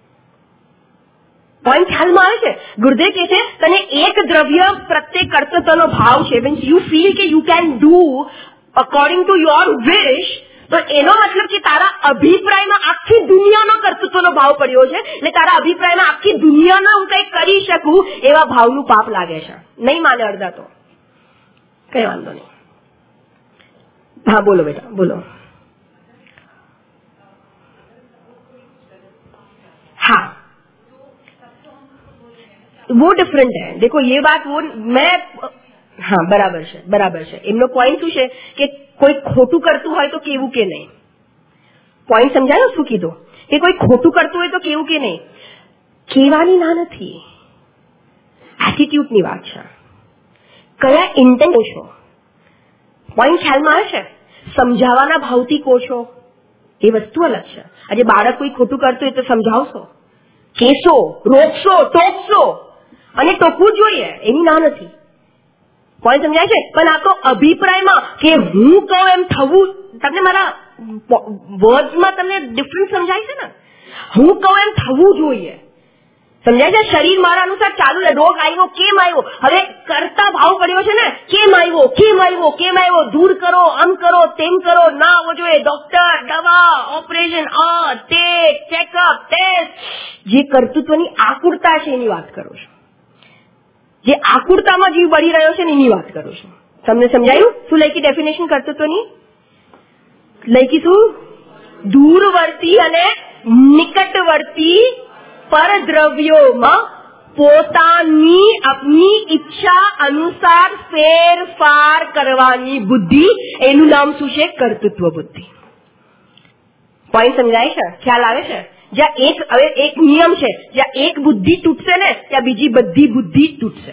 Speaker 1: પોઈન્ટ ખ્યાલમાં આવે છે? ગુરુદેવ કહે છે તને એક દ્રવ્ય પ્રત્યે કર્તૃત્વનો ભાવ છે. મીન્સ યુ ફીલ કે you can do according to your wish, તો એનો મતલબ કે તારા અભિપ્રાયમાં આખી દુનિયાનો કર્તૃત્વનો ભાવ પડ્યો છે. એટલે તારા અભિપ્રાયમાં આખી દુનિયાનો હું કંઈક કરી શકું એવા ભાવનું પાપ લાગે છે. નહીં માને અડધા તો કઈ વાંધો નહીં. હા બોલો બેટા બોલો. હા वो डिफरेंट है. देखो ये बात वो मैं હા બરાબર છે બરાબર છે. એમનો પોઈન્ટ શું છે કે કોઈ ખોટું કરતું હોય તો કેવું કે નહીં. પોઈન્ટ સમજાયો શું કીધું કે કોઈ ખોટું કરતું હોય તો કેવું કે નહીં. કહેવાની ના નથી, એટીટ્યુડની વાત છે. કયા ઇન્ટેન્ટ છો, પોઈન્ટ ખ્યાલમાં આવે છે. સમજાવવાના ભાવથી કહો છો એ વસ્તુ અલગ છે. આજે બાળક કોઈ ખોટું કરતું હોય તો સમજાવશો, કહેશો, રોકશો, ટોકશો અને ટોકવું જોઈએ, એની ના નથી. પોઈન્ટ સમજાય છે. પણ આ તો અભિપ્રાયમાં કે હું કહું એમ થવું, તમને મારા વર્ડ્સમાં તમને ડિફરન્સ સમજાય છે ને. હું કહું એમ થવું જોઈએ, સમજાય છે. શરીર મારા અનુસાર ચાલુ રહે. રોગ આવ્યો, કેમ આવ્યો, હવે કરતા ભાવ પડ્યો છે ને, કેમ આવ્યો, કેમ આવ્યો, કેમ આવ્યો, દૂર કરો, આમ કરો, તેમ કરો, ના આવવો જોઈએ, ડોક્ટર, દવા, ઓપરેશન, આ તે ચેકઅપ, ટેસ્ટ. જે કર્તૃત્વની આકુરતા છે એની વાત કરો છો, જે આકુરતામાં જીવ બળી રહ્યો છે એની વાત કરું છું. તમને સમજાયું? શું લખી ડેફિનેશન કર્તૃત્વની? લખી શું? દૂરવર્તી અને નિકટવર્તી પરદ્રવ્યોમાં પોતાની આપની ઈચ્છા અનુસાર ફેરફાર કરવાની બુદ્ધિ, એનું નામ શું છે? કર્તૃત્વ બુદ્ધિ. પોઈન્ટ સમજાય છે? ખ્યાલ આવે છે? જ્યાં એક હવે એક નિયમ છે, જ્યાં એક બુદ્ધિ તૂટશે ને ત્યાં બીજી બધી બુદ્ધિ તૂટશે.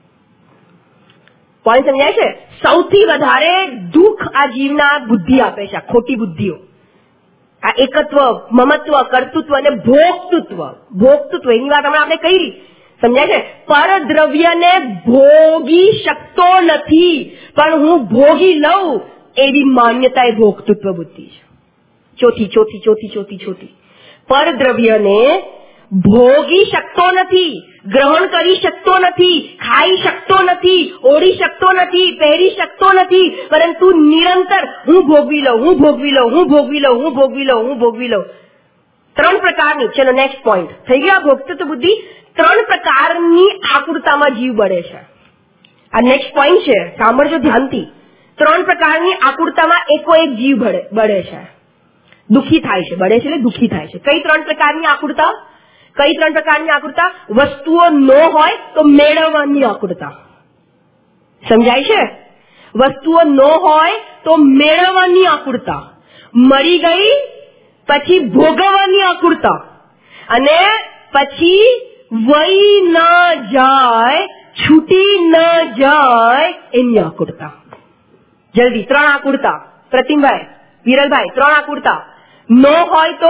Speaker 1: પોઈન્ટ સમજાય છે? સૌથી વધારે દુઃખ આ જીવના બુદ્ધિ આપે છે, આ ખોટી બુદ્ધિઓ. આ એકત્વ, મમત્વ, કર્તૃત્વ અને ભોક્તૃત્વ. ભોક્તૃત્વ એની વાત હમણાં આપણે કરી, સમજાય છે? પરદ્રવ્યને ભોગી શકતો નથી પણ હું ભોગી લઉં એવી માન્યતા એ ભોક્તૃત્વ બુદ્ધિ છે. ચોથી ચોથી ચોથી ચોથી ચોથી પરદ્રવ્યને ભોગી શકતો નથી, ગ્રહણ કરી શકતો નથી, ખાઈ શકતો નથી, ઓઢી શકતો નથી, પહેરી શકતો નથી, પરંતુ નિરંતર હું ભોગવી લઉં, હું ભોગવી લઉં, હું ભોગવી લઉં, હું ભોગવી લઉં, હું ભોગવી લઉં. ત્રણ પ્રકારની. ચલો નેક્સ્ટ પોઈન્ટ થઈ ગયા. ભોક્તૃત્વ બુદ્ધિ ત્રણ પ્રકારની આકુરતામાં જીવ બળે છે. આ નેક્સ્ટ પોઈન્ટ છે, સાંભળજો ધ્યાનથી. ત્રણ પ્રકારની આકુરતામાં એકો એક જીવ બળે છે, દુઃખી થાય છે. બળે છે એટલે દુઃખી થાય છે. કઈ ત્રણ પ્રકારની આકુરતા? કઈ ત્રણ પ્રકારની આકુરતા? વસ્તુઓ ન હોય તો મેળવવાની આકુરતા. સમજાય છે? વસ્તુઓ ન હોય તો મેળવવાની આકુરતા, મળી ગઈ પછી ભોગવવાની આકુરતા, અને પછી વહી ન જાય, છૂટી ન જાય એની આકુરતા. જલ્દી ત્રણ આકુરતા. પ્રતિમભાઈ, વિરલભાઈ, ત્રણ આકુરતા. ન હોય તો,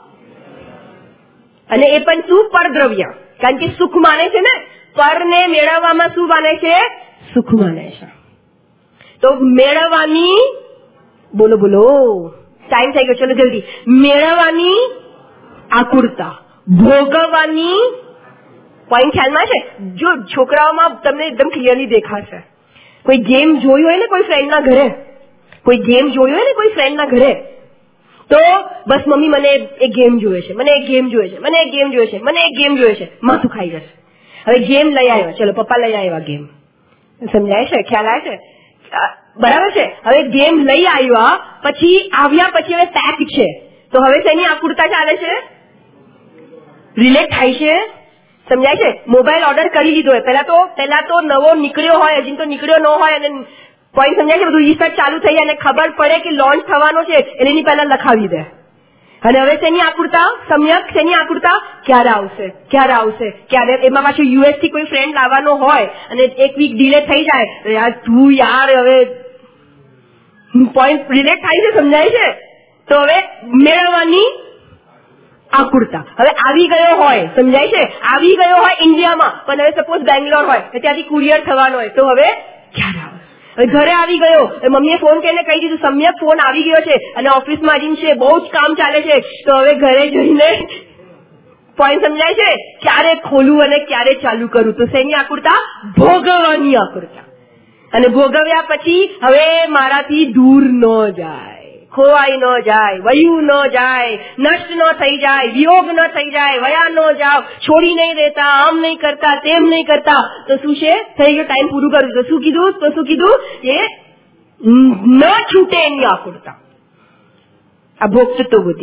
Speaker 1: અને એ પણ શું? પરદ્રવ્ય. કારણ કે સુખ માને છે ને, પરને મેળવવામાં શું માને છે? સુખ માને છે. તો મેળવવાની, બોલો બોલો, ટાઈમ થઈ ગયો, ચલો જલ્દી. મેળવવાની આકુરતા, ભોગવવાની. પોઈન્ટ ખ્યાલમાં છે? જો છોકરાઓમાં તમને એકદમ ક્લિયરલી દેખાશે. કોઈ ગેમ જોયું હોય ને કોઈ ફ્રેન્ડના ઘરે, કોઈ ગેમ જોયું હોય ને કોઈ ફ્રેન્ડના ઘરે, તો બસ મમ્મી મને એક ગેમ જોઈએ છે, મને એક ગેમ જોઈએ છે, મને એક ગેમ જોઈએ છે, મને એક ગેમ જોઈએ છે, માથું ખાઈ જશે. હવે ગેમ લઈ આવ્યો, ચલો પપ્પા લઈ આવ્યા ગેમ. સમજાય છે? ખ્યાલ આવે છે? બરાબર છે. હવે ગેમ લઈ આવ્યા પછી આવ્યા પછી હવે પેક છે, તો હવે શેની આકુરતા ચાલે છે? રિલેટ થાય છે. સમજાય છે? મોબાઈલ ઓર્ડર કરી લીધો હોય, પેલા તો પેલા તો નવો નીકળ્યો હોય, હજી તો નીકળ્યો ન હોય, અને પોઈન્ટ સમજાય છે? બધું રિસર્ચ ચાલુ થઈ અને ખબર પડે કે લોન્ચ થવાનો છે એટલે એની પહેલા લખાવી દે. અને હવે શેની આકુરતા? સમ્યક શેની આકુરતા? ક્યારે આવશે, ક્યારે આવશે, ક્યારે. એમાં પાછું યુએસ થી કોઈ ફ્રેન્ડ લાવવાનો હોય અને એક વીક ડિલે થઈ જાય, યાર તું યાર હવે પોઈન્ટ રિલેટ થાય છે. સમજાય છે? તો હવે મેળવવાની આકુરતા. હવે આવી ગયો હોય, સમજાય છે? આવી ગયો હોય ઇન્ડિયામાં, પણ હવે સપોઝ બેંગ્લોર હોય, ત્યાંથી કુરિયર થવાનો હોય, તો હવે ક્યારે આવે? હવે ઘરે આવી ગયો, મમ્મીએ ફોન કરીને કહી દીધું સમ્યક ફોન આવી ગયો છે અને ઓફિસમાં હજી છે, બહુ જ કામ ચાલે છે, તો હવે ઘરે જઈને પોઈન્ટ સમજાય છે? ક્યારે ખોલું અને ક્યારે ચાલુ કરું. તો શેની આકુરતા? ભોગવવાની આકુરતા. અને ભોગવ્યા પછી હવે મારાથી દૂર ન જાય, ખોવાઈ ન જાય, વયું ન જાય, નષ્ટ ન થઈ જાય, વિયોગ ન થઈ જાય, વયા ન જાવ, છોડી નહીં દેતા, આમ નહીં કરતા, તેમ નહીં કરતા. તો શું છે? થઈ ગયો, ટાઈમ પૂરું કરું. તો શું કીધું? તો શું કીધું? એ ન છૂટે એની આકુરતા. આ ભોક્તૃત્વ બુદ્ધિ.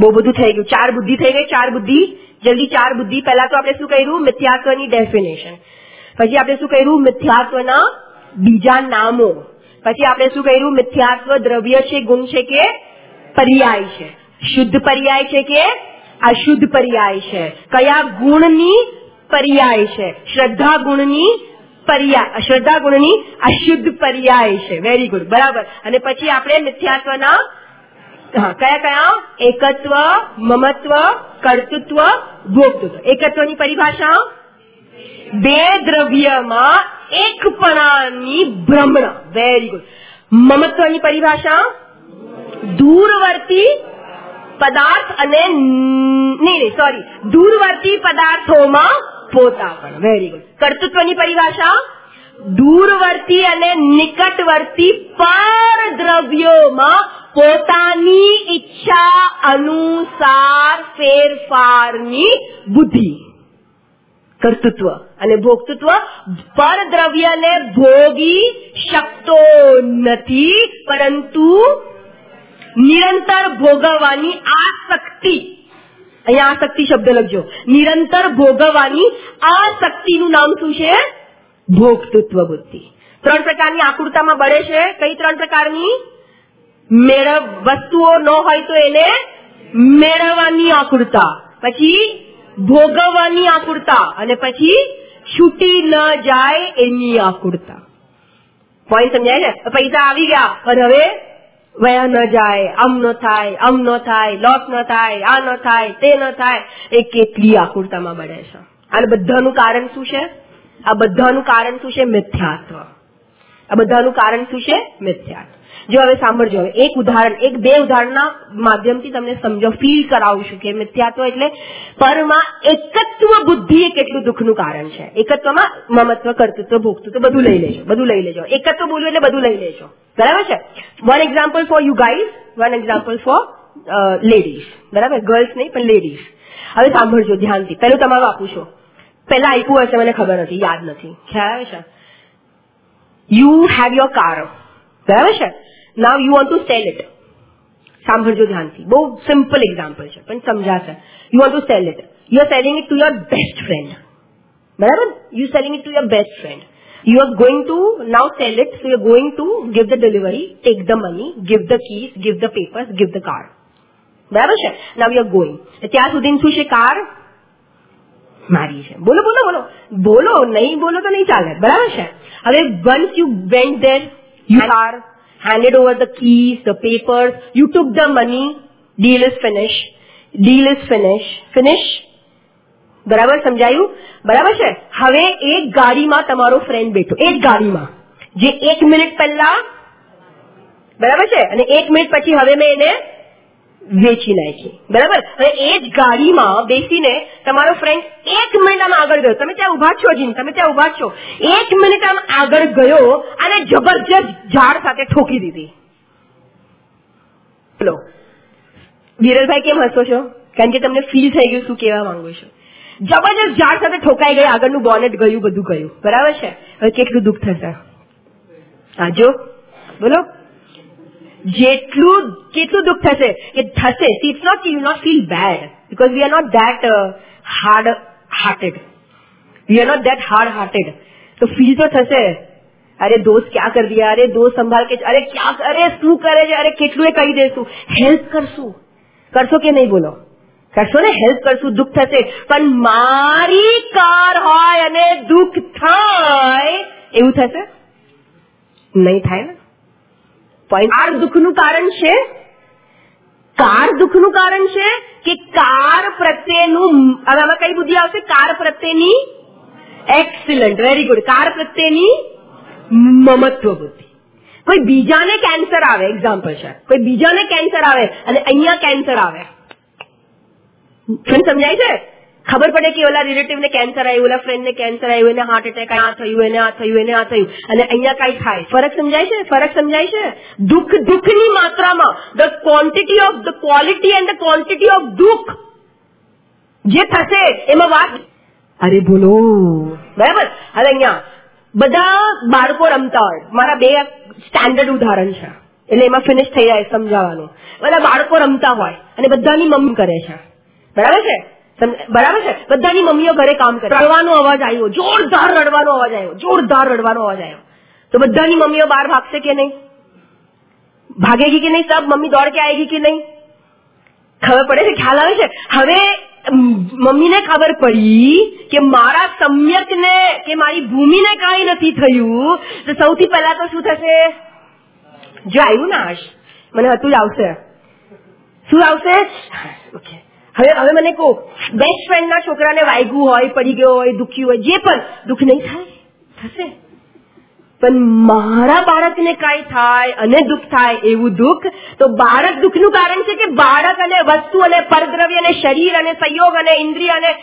Speaker 1: બહુ બધું થઈ ગયું. ચાર બુદ્ધિ થઈ ગઈ. ચાર બુદ્ધિ જલ્દી ચાર બુદ્ધિ. પહેલા તો આપણે શું કર્યું? મિથ્યાત્વની ડેફિનેશન. પછી આપણે શું કર્યું? મિથ્યાત્વના બીજા નામો. પછી આપણે શું કર્યું? મિથ્યાત્વ દ્રવ્ય છે, ગુણ છે કે પર્યાય છે? શુદ્ધ પર્યાય છે કે અશુદ્ધ પર્યાય છે? કયા ગુણની પર્યાય છે? શ્રદ્ધા ગુણની પર્યાય, શ્રદ્ધા ગુણની અશુદ્ધ પર્યાય છે. વેરી ગુડ, બરાબર. અને પછી આપણે મિથ્યાત્વના હા કયા કયા? એકત્વ, મમત્વ, કર્તૃત્વ, ભોક્તૃત્વ. એકત્વની પરિભાષા બે દ્રવ્યમાં એકપણાની ભ્રમણા. Very good. મમત્વની પરિભાષા દૂરવર્તી પદાર્થ અને નહીં નહીં સોરી દૂરવર્તી પદાર્થોમાં પોતાપણ. Very good. કર્તૃત્વની પરિભાષા દૂરવર્તી અને નિકટવર્તી પરદ્રવ્યોમાં પોતાની ઈચ્છા અનુસાર ફેરફારની બુદ્ધિ. કર્તૃત્વ અને ભોક્તૃત્વ. પરદ્રવ્યને ભોગી શકતો નથી, પરંતુ નિરંતર ભોગવવાની આસક્તિ. અહીંયા આસક્તિ શબ્દ લખજો. નિરંતર ભોગવવાની આસક્તિનું નામ શું છે? ભોક્તૃત્વ બુદ્ધિ. ત્રણ પ્રકારની આકૃતામાં બળે છે. કઈ ત્રણ પ્રકારની? મેળવ વસ્તુઓ ન હોય તો એને મેળવવાની આકૃતા, પછી ભોગવવાની આકૃતા, અને પછી છૂટી ન જાય એની આકૃતા. પોઈન્ટ સમજાય છે? પૈસા આવી ગયા પણ હવે વયા ન જાય, આમ ન થાય, આમ ન થાય, લોસ ન થાય, આ ન થાય, તે ન થાય. એ કેટલી આકૃતામાં બળે છે. આ બધાનું કારણ શું છે? આ બધાનું કારણ શું છે? મિથ્યાત્વ. આ બધાનું કારણ શું છે? મિથ્યાત્વ. જો હવે સાંભળજો. હવે એક ઉદાહરણ, એક બે ઉદાહરણના માધ્યમથી તમને સમજો, ફીલ કરાવું છું કે મિથ્યાત્વ એટલે પરમાં એકત્વ બુદ્ધિ એ કેટલું દુઃખનું કારણ છે. એકત્વમાં મમત્વ, કર્તૃત્વ, ભોક્તૃત્વ બધું લઈ લેજો, બધું લઈ લેજો. એકત્વ બોલવું એટલે બધું લઈ લેજો. બરાબર છે? One example for you guys, one example for ladies. બરાબર? ગર્લ્સ નહીં પણ લેડીઝ. હવે સાંભળજો ધ્યાનથી. પહેલું તમારું આપું છું. પહેલા આપ્યું હશે, મને ખબર નથી, યાદ નથી. ખ્યાલ આવે છે? You have your car. બરાબર છે? Now you want to sell it. સાંભળજો ધ્યાનથી. બહુ સિમ્પલ એક્ઝામ્પલ છે પણ સમજાશે. You want to sell it. You are selling it to your best friend. બરાબર? You selling it to your best friend. You are going to now sell it, so you are going to give the delivery, take the money, give the keys, give the papers, give the car. બરાબર છે? Now you are going. ત્યાં સુધી શું છે? Car મારી છે. બોલો બોલો બોલો બોલો નહીં બોલો તો નહીં ચાલે. બરાબર છે? હવે once you went there, you car, handed over the keys, the papers, you took the money, deal is finished, deal is finished, finish. બરાબર? સમજાયું? બરાબર છે? હવે એક ગાડીમાં તમારો ફ્રેન્ડ બેઠો, એક ગાડીમાં, જે એક મિનિટ પહેલા, બરાબર છે, અને એક મિનિટ પછી હવે મેં એને વેચી નાખી. બરાબર? હવે એ જ ગાડીમાં બેસીને તમારો ફ્રેન્ડ એક મિનિટ આમ આગળ ગયો. તમે ત્યાં ઉભા છો જીન, તમે ત્યાં ઉભા છો. એક મિનિટ આમ આગળ ગયો અને જબરજસ્ત ઝાડ સાથે ઠોકી દીધી. બોલો વિરલભાઈ, કેમ હસો છો? કારણ કે તમને ફીલ થઈ ગયું શું કહેવા માંગુ છું. જબરજસ્ત ઝાડ સાથે ઠોકાઈ ગઈ, આગળનું બોનેટ ગયું, બધું ગયું. બરાબર છે? હવે કેટલું દુઃખ થશે? હા જો બોલો, જેટલું કેટલું દુઃખ થશે એ થશે. It's not you not feel bad because we are not that hard hearted. We are not that hard hearted. તો ફીલ તો થશે. અરે દોસ્ત ક્યાં કરી દિયા, અરે દોસ્ત સંભાળ કે, અરે ક્યાં, અરે શું કરે છે, અરે કેટલું એ કહી દેશું, હેલ્પ કરશું. કરશો કે નહીં? બોલો કરશો ને? હેલ્પ કરશું. દુઃખ થશે પણ મારી કાર હોય અને દુઃખ થાય એવું થશે? નહીં થાય ને. પોઈન્ટ. કાર દુઃખનું કારણ છે? કાર દુઃખનું કારણ છે કે કાર પ્રત્યેનું, હવે આમાં કઈ બુદ્ધિ આવશે? કાર પ્રત્યેની. Excellent, very good. કાર પ્રત્યેની મમત્વ બુદ્ધિ. કોઈ બીજાને કેન્સર આવે, એક્ઝામ્પલ છે, કોઈ બીજાને કેન્સર આવે અને અહીંયા કેન્સર આવે. સમજાય છે? ખબર પડે કે ઓલા રિલેટિવ ને કેન્સર આવ્યું, ઓલા ફ્રેન્ડ ને કેન્સર આવ્યું, એને હાર્ટ એટેક આ થયું, એને આ થયું, એને આ થયું, અને અહીંયા કઈ થાય. ફરક સમજાય છે? ફરક સમજાય છે? દુઃખ દુઃખની માત્રામાં, the quantity of the quality and the quantity of દુઃખ જે થશે એમાં વાત. અરે બોલો. બરાબર? હવે અહીંયા બધા બાળકો રમતા હોય. મારા બે સ્ટેન્ડર્ડ ઉદાહરણ છે. એટલે એમાં ફિનિશ થઈ જાય સમજાવવાનું. બધા બાળકો રમતા હોય અને બધાની મમ્મી કરે છે, બરાબર છે, બરાબર છે, બધાની મમ્મીઓ ઘરે કામ કરે, રડવાનો અવાજ આવ્યો, જોરદાર રડવાનો અવાજ આવ્યો, જોરદાર રડવાનો અવાજ આવ્યો, તો બધાની મમ્મીઓ બહાર ભાગશે કે નહીં? ભાગેગી કે નહીં? સબ મમ્મી દોડ કે આएगी કે નહીં? ખબર પડે છે, ખ્યાલ આવે છે? હવે મમ્મીને ખબર પડી કે મારા સમ્યકને કે મારી ભૂમિને કાંઈ નથી થયું, તો સૌથી પહેલા તો શું થશે? જો આવ્યું ને આશ, મને હતું જ આવશે. શું આવશે? ઓકે. હવે હવે મને કહો, બેસ્ટ ફ્રેન્ડના છોકરાને વાગ્યું હોય, પડી ગયો હોય, દુખ્યું હોય, જે પણ દુઃખ નહીં થાય? થશે. પણ મારા બાળકને કાંઈ થાય અને દુઃખ થાય એવું દુઃખ, તો બાળક દુઃખનું કારણ છે કે બાળક અને વસ્તુ અને પરદ્રવ્ય અને શરીર અને સંયોગ અને ઇન્દ્રિય અને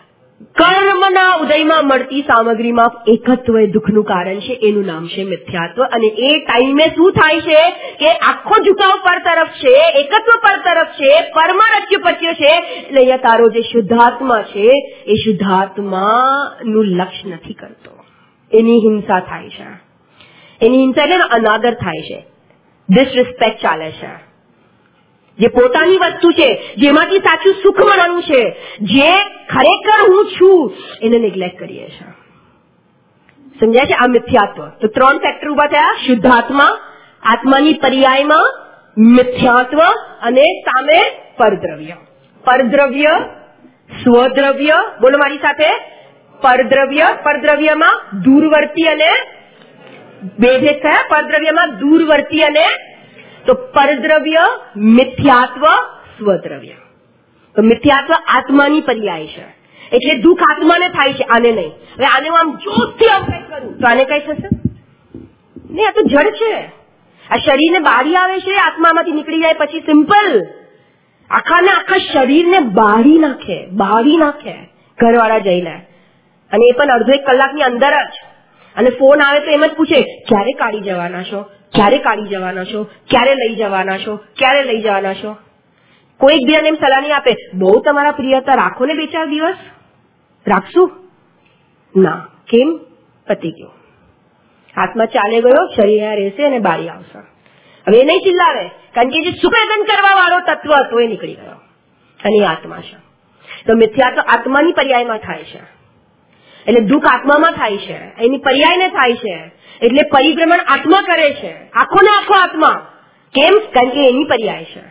Speaker 1: કર્મના ઉદયમાં મળતી સામગ્રીમાં એકત્વ એ દુઃખનું કારણ છે. એનું નામ છે મિથ્યાત્વ. અને એ ટાઈમે શું થાય છે કે આખો ઝુકાવ પર તરફ છે, એકત્વ પર તરફ છે, પરમારચ્ય પચ્ય છે. એટલે અહીંયા તારો જે શુદ્ધાત્મા છે એ શુદ્ધાત્માનું લક્ષ્ય નથી કરતો, એની હિંસા થાય છે. એની હિંસા એટલે અનાદર થાય છે, ડિસરિસ્પેક્ટ ચાલે છે. જે પોતાની વસ્તુ છે, જેમાંથી સાચું સુખ મળવાનું છે, જે ખરેખર હું છું, એને નેગ્લેક્ટ કરીએ છીએ. સમજાય છે? આ મિથ્યાત્વ. તો ત્રણ ફેક્ટર ઉભા થયા: શુદ્ધાત્મા, આત્માની પર્યાયમાં મિથ્યાત્વ, અને સામે પરદ્રવ્ય. પરદ્રવ્ય, સ્વદ્રવ્ય, બોલો મારી સાથે, પરદ્રવ્ય. પરદ્રવ્યમાં દૂરવર્તી અને બે ભેદ થયા. પરદ્રવ્યમાં દૂરવર્તી અને, તો પરદ્રવ્ય, મિથ્યાત્વ, સ્વદ્રવ્ય. તો મિથ્યાત્વ આત્માની પર્યાય છે, એટલે દુઃખ આત્માને થાય છે, આને નહીં. હવે આને હું આમ જોરથી અવગત કરું તો આને કઈ થશે નહીં? આ તો જડ છે. આ શરીરને બારી આવે છે, આત્મામાંથી નીકળી જાય પછી સિમ્પલ આખાને આખા શરીરને બાળી નાખે, બાળી નાખે ઘરવાળા જઈને, અને એ પણ અડધો એક કલાકની અંદર જ. અને ફોન આવે તો એમ જ પૂછે, ક્યારે કાઢી જવાના છો, ક્યારે કાઢી જવાના છો, ક્યારે લઈ જવાના છો, ક્યારે લઈ જવાના છો. કોઈક બી એમ સલાહ નહીં આપે, બહુ તમારા પ્રિયતા રાખો ને બે ચાર દિવસ, રાખશું ના. કેમ? પતી ગયું. હાથમાં ચાલે ગયો, શરીર રહેશે અને બારી આવશે. હવે એ નહીં ચિલ્લાવે, કારણ કે જે સુખેદન કરવા વાળો તત્વ હતો એ નીકળી ગયો, અને એ આત્મા છે. તો મિથ્યા તો આત્માની પર્યાયમાં થાય છે, એટલે દુઃખ આત્મામાં થાય છે, એની પર્યાયને થાય છે. એટલે પરિભ્રમણ આત્મા કરે છે, આખો ને આખો આત્મા. કેમ? કારણ કે એની પર્યાય છે.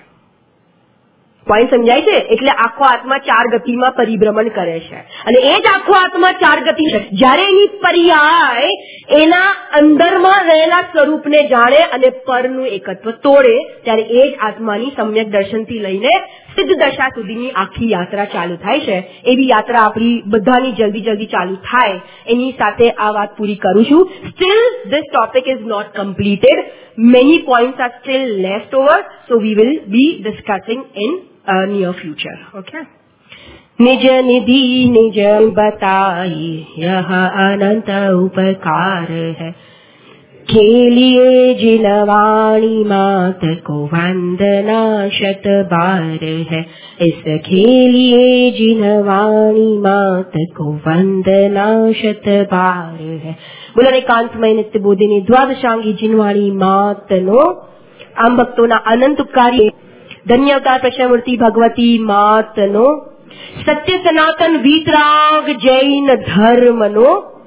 Speaker 1: પોઈન્ટ સમજાય છે? એટલે આખો આત્મા ચાર ગતિમાં પરિભ્રમણ કરે છે, અને એ જ આખો આત્મા ચાર ગતિ છે. જ્યારે એની પર્યાય એના અંદરમાં રહેલા સ્વરૂપને જાણે અને પરનું એકત્વ તોડે, ત્યારે એ જ આત્માની સમ્યક દર્શનથી લઈને સિદ્ધ દશા સુધીની આખી યાત્રા ચાલુ થાય છે. એવી યાત્રા આપણી બધાની જલ્દી જલ્દી ચાલુ થાય, એની સાથે આ વાત પૂરી કરું છું. Still this topic is not completed. Many points are still left over, so we will be discussing in near future. Okay. निज निधि निज बताई यह अनंत उपकार है, खेलिए जिनवाणी मात को वंदना शत बार है, इस खेलिए जिनवाणी मात को वंदना शत बार है. બોલો એકાંતમય નિત્ય બોધિની દ્વાદશાંગી જીનવાણી માતનો આમ ભક્તોના અનંત ઉપકારી ધન્યવતાર પ્રશ્નમૂર્તિ ભગવતી માતનો સત્ય સનાતન વીતરાગ જૈન ધર્મનો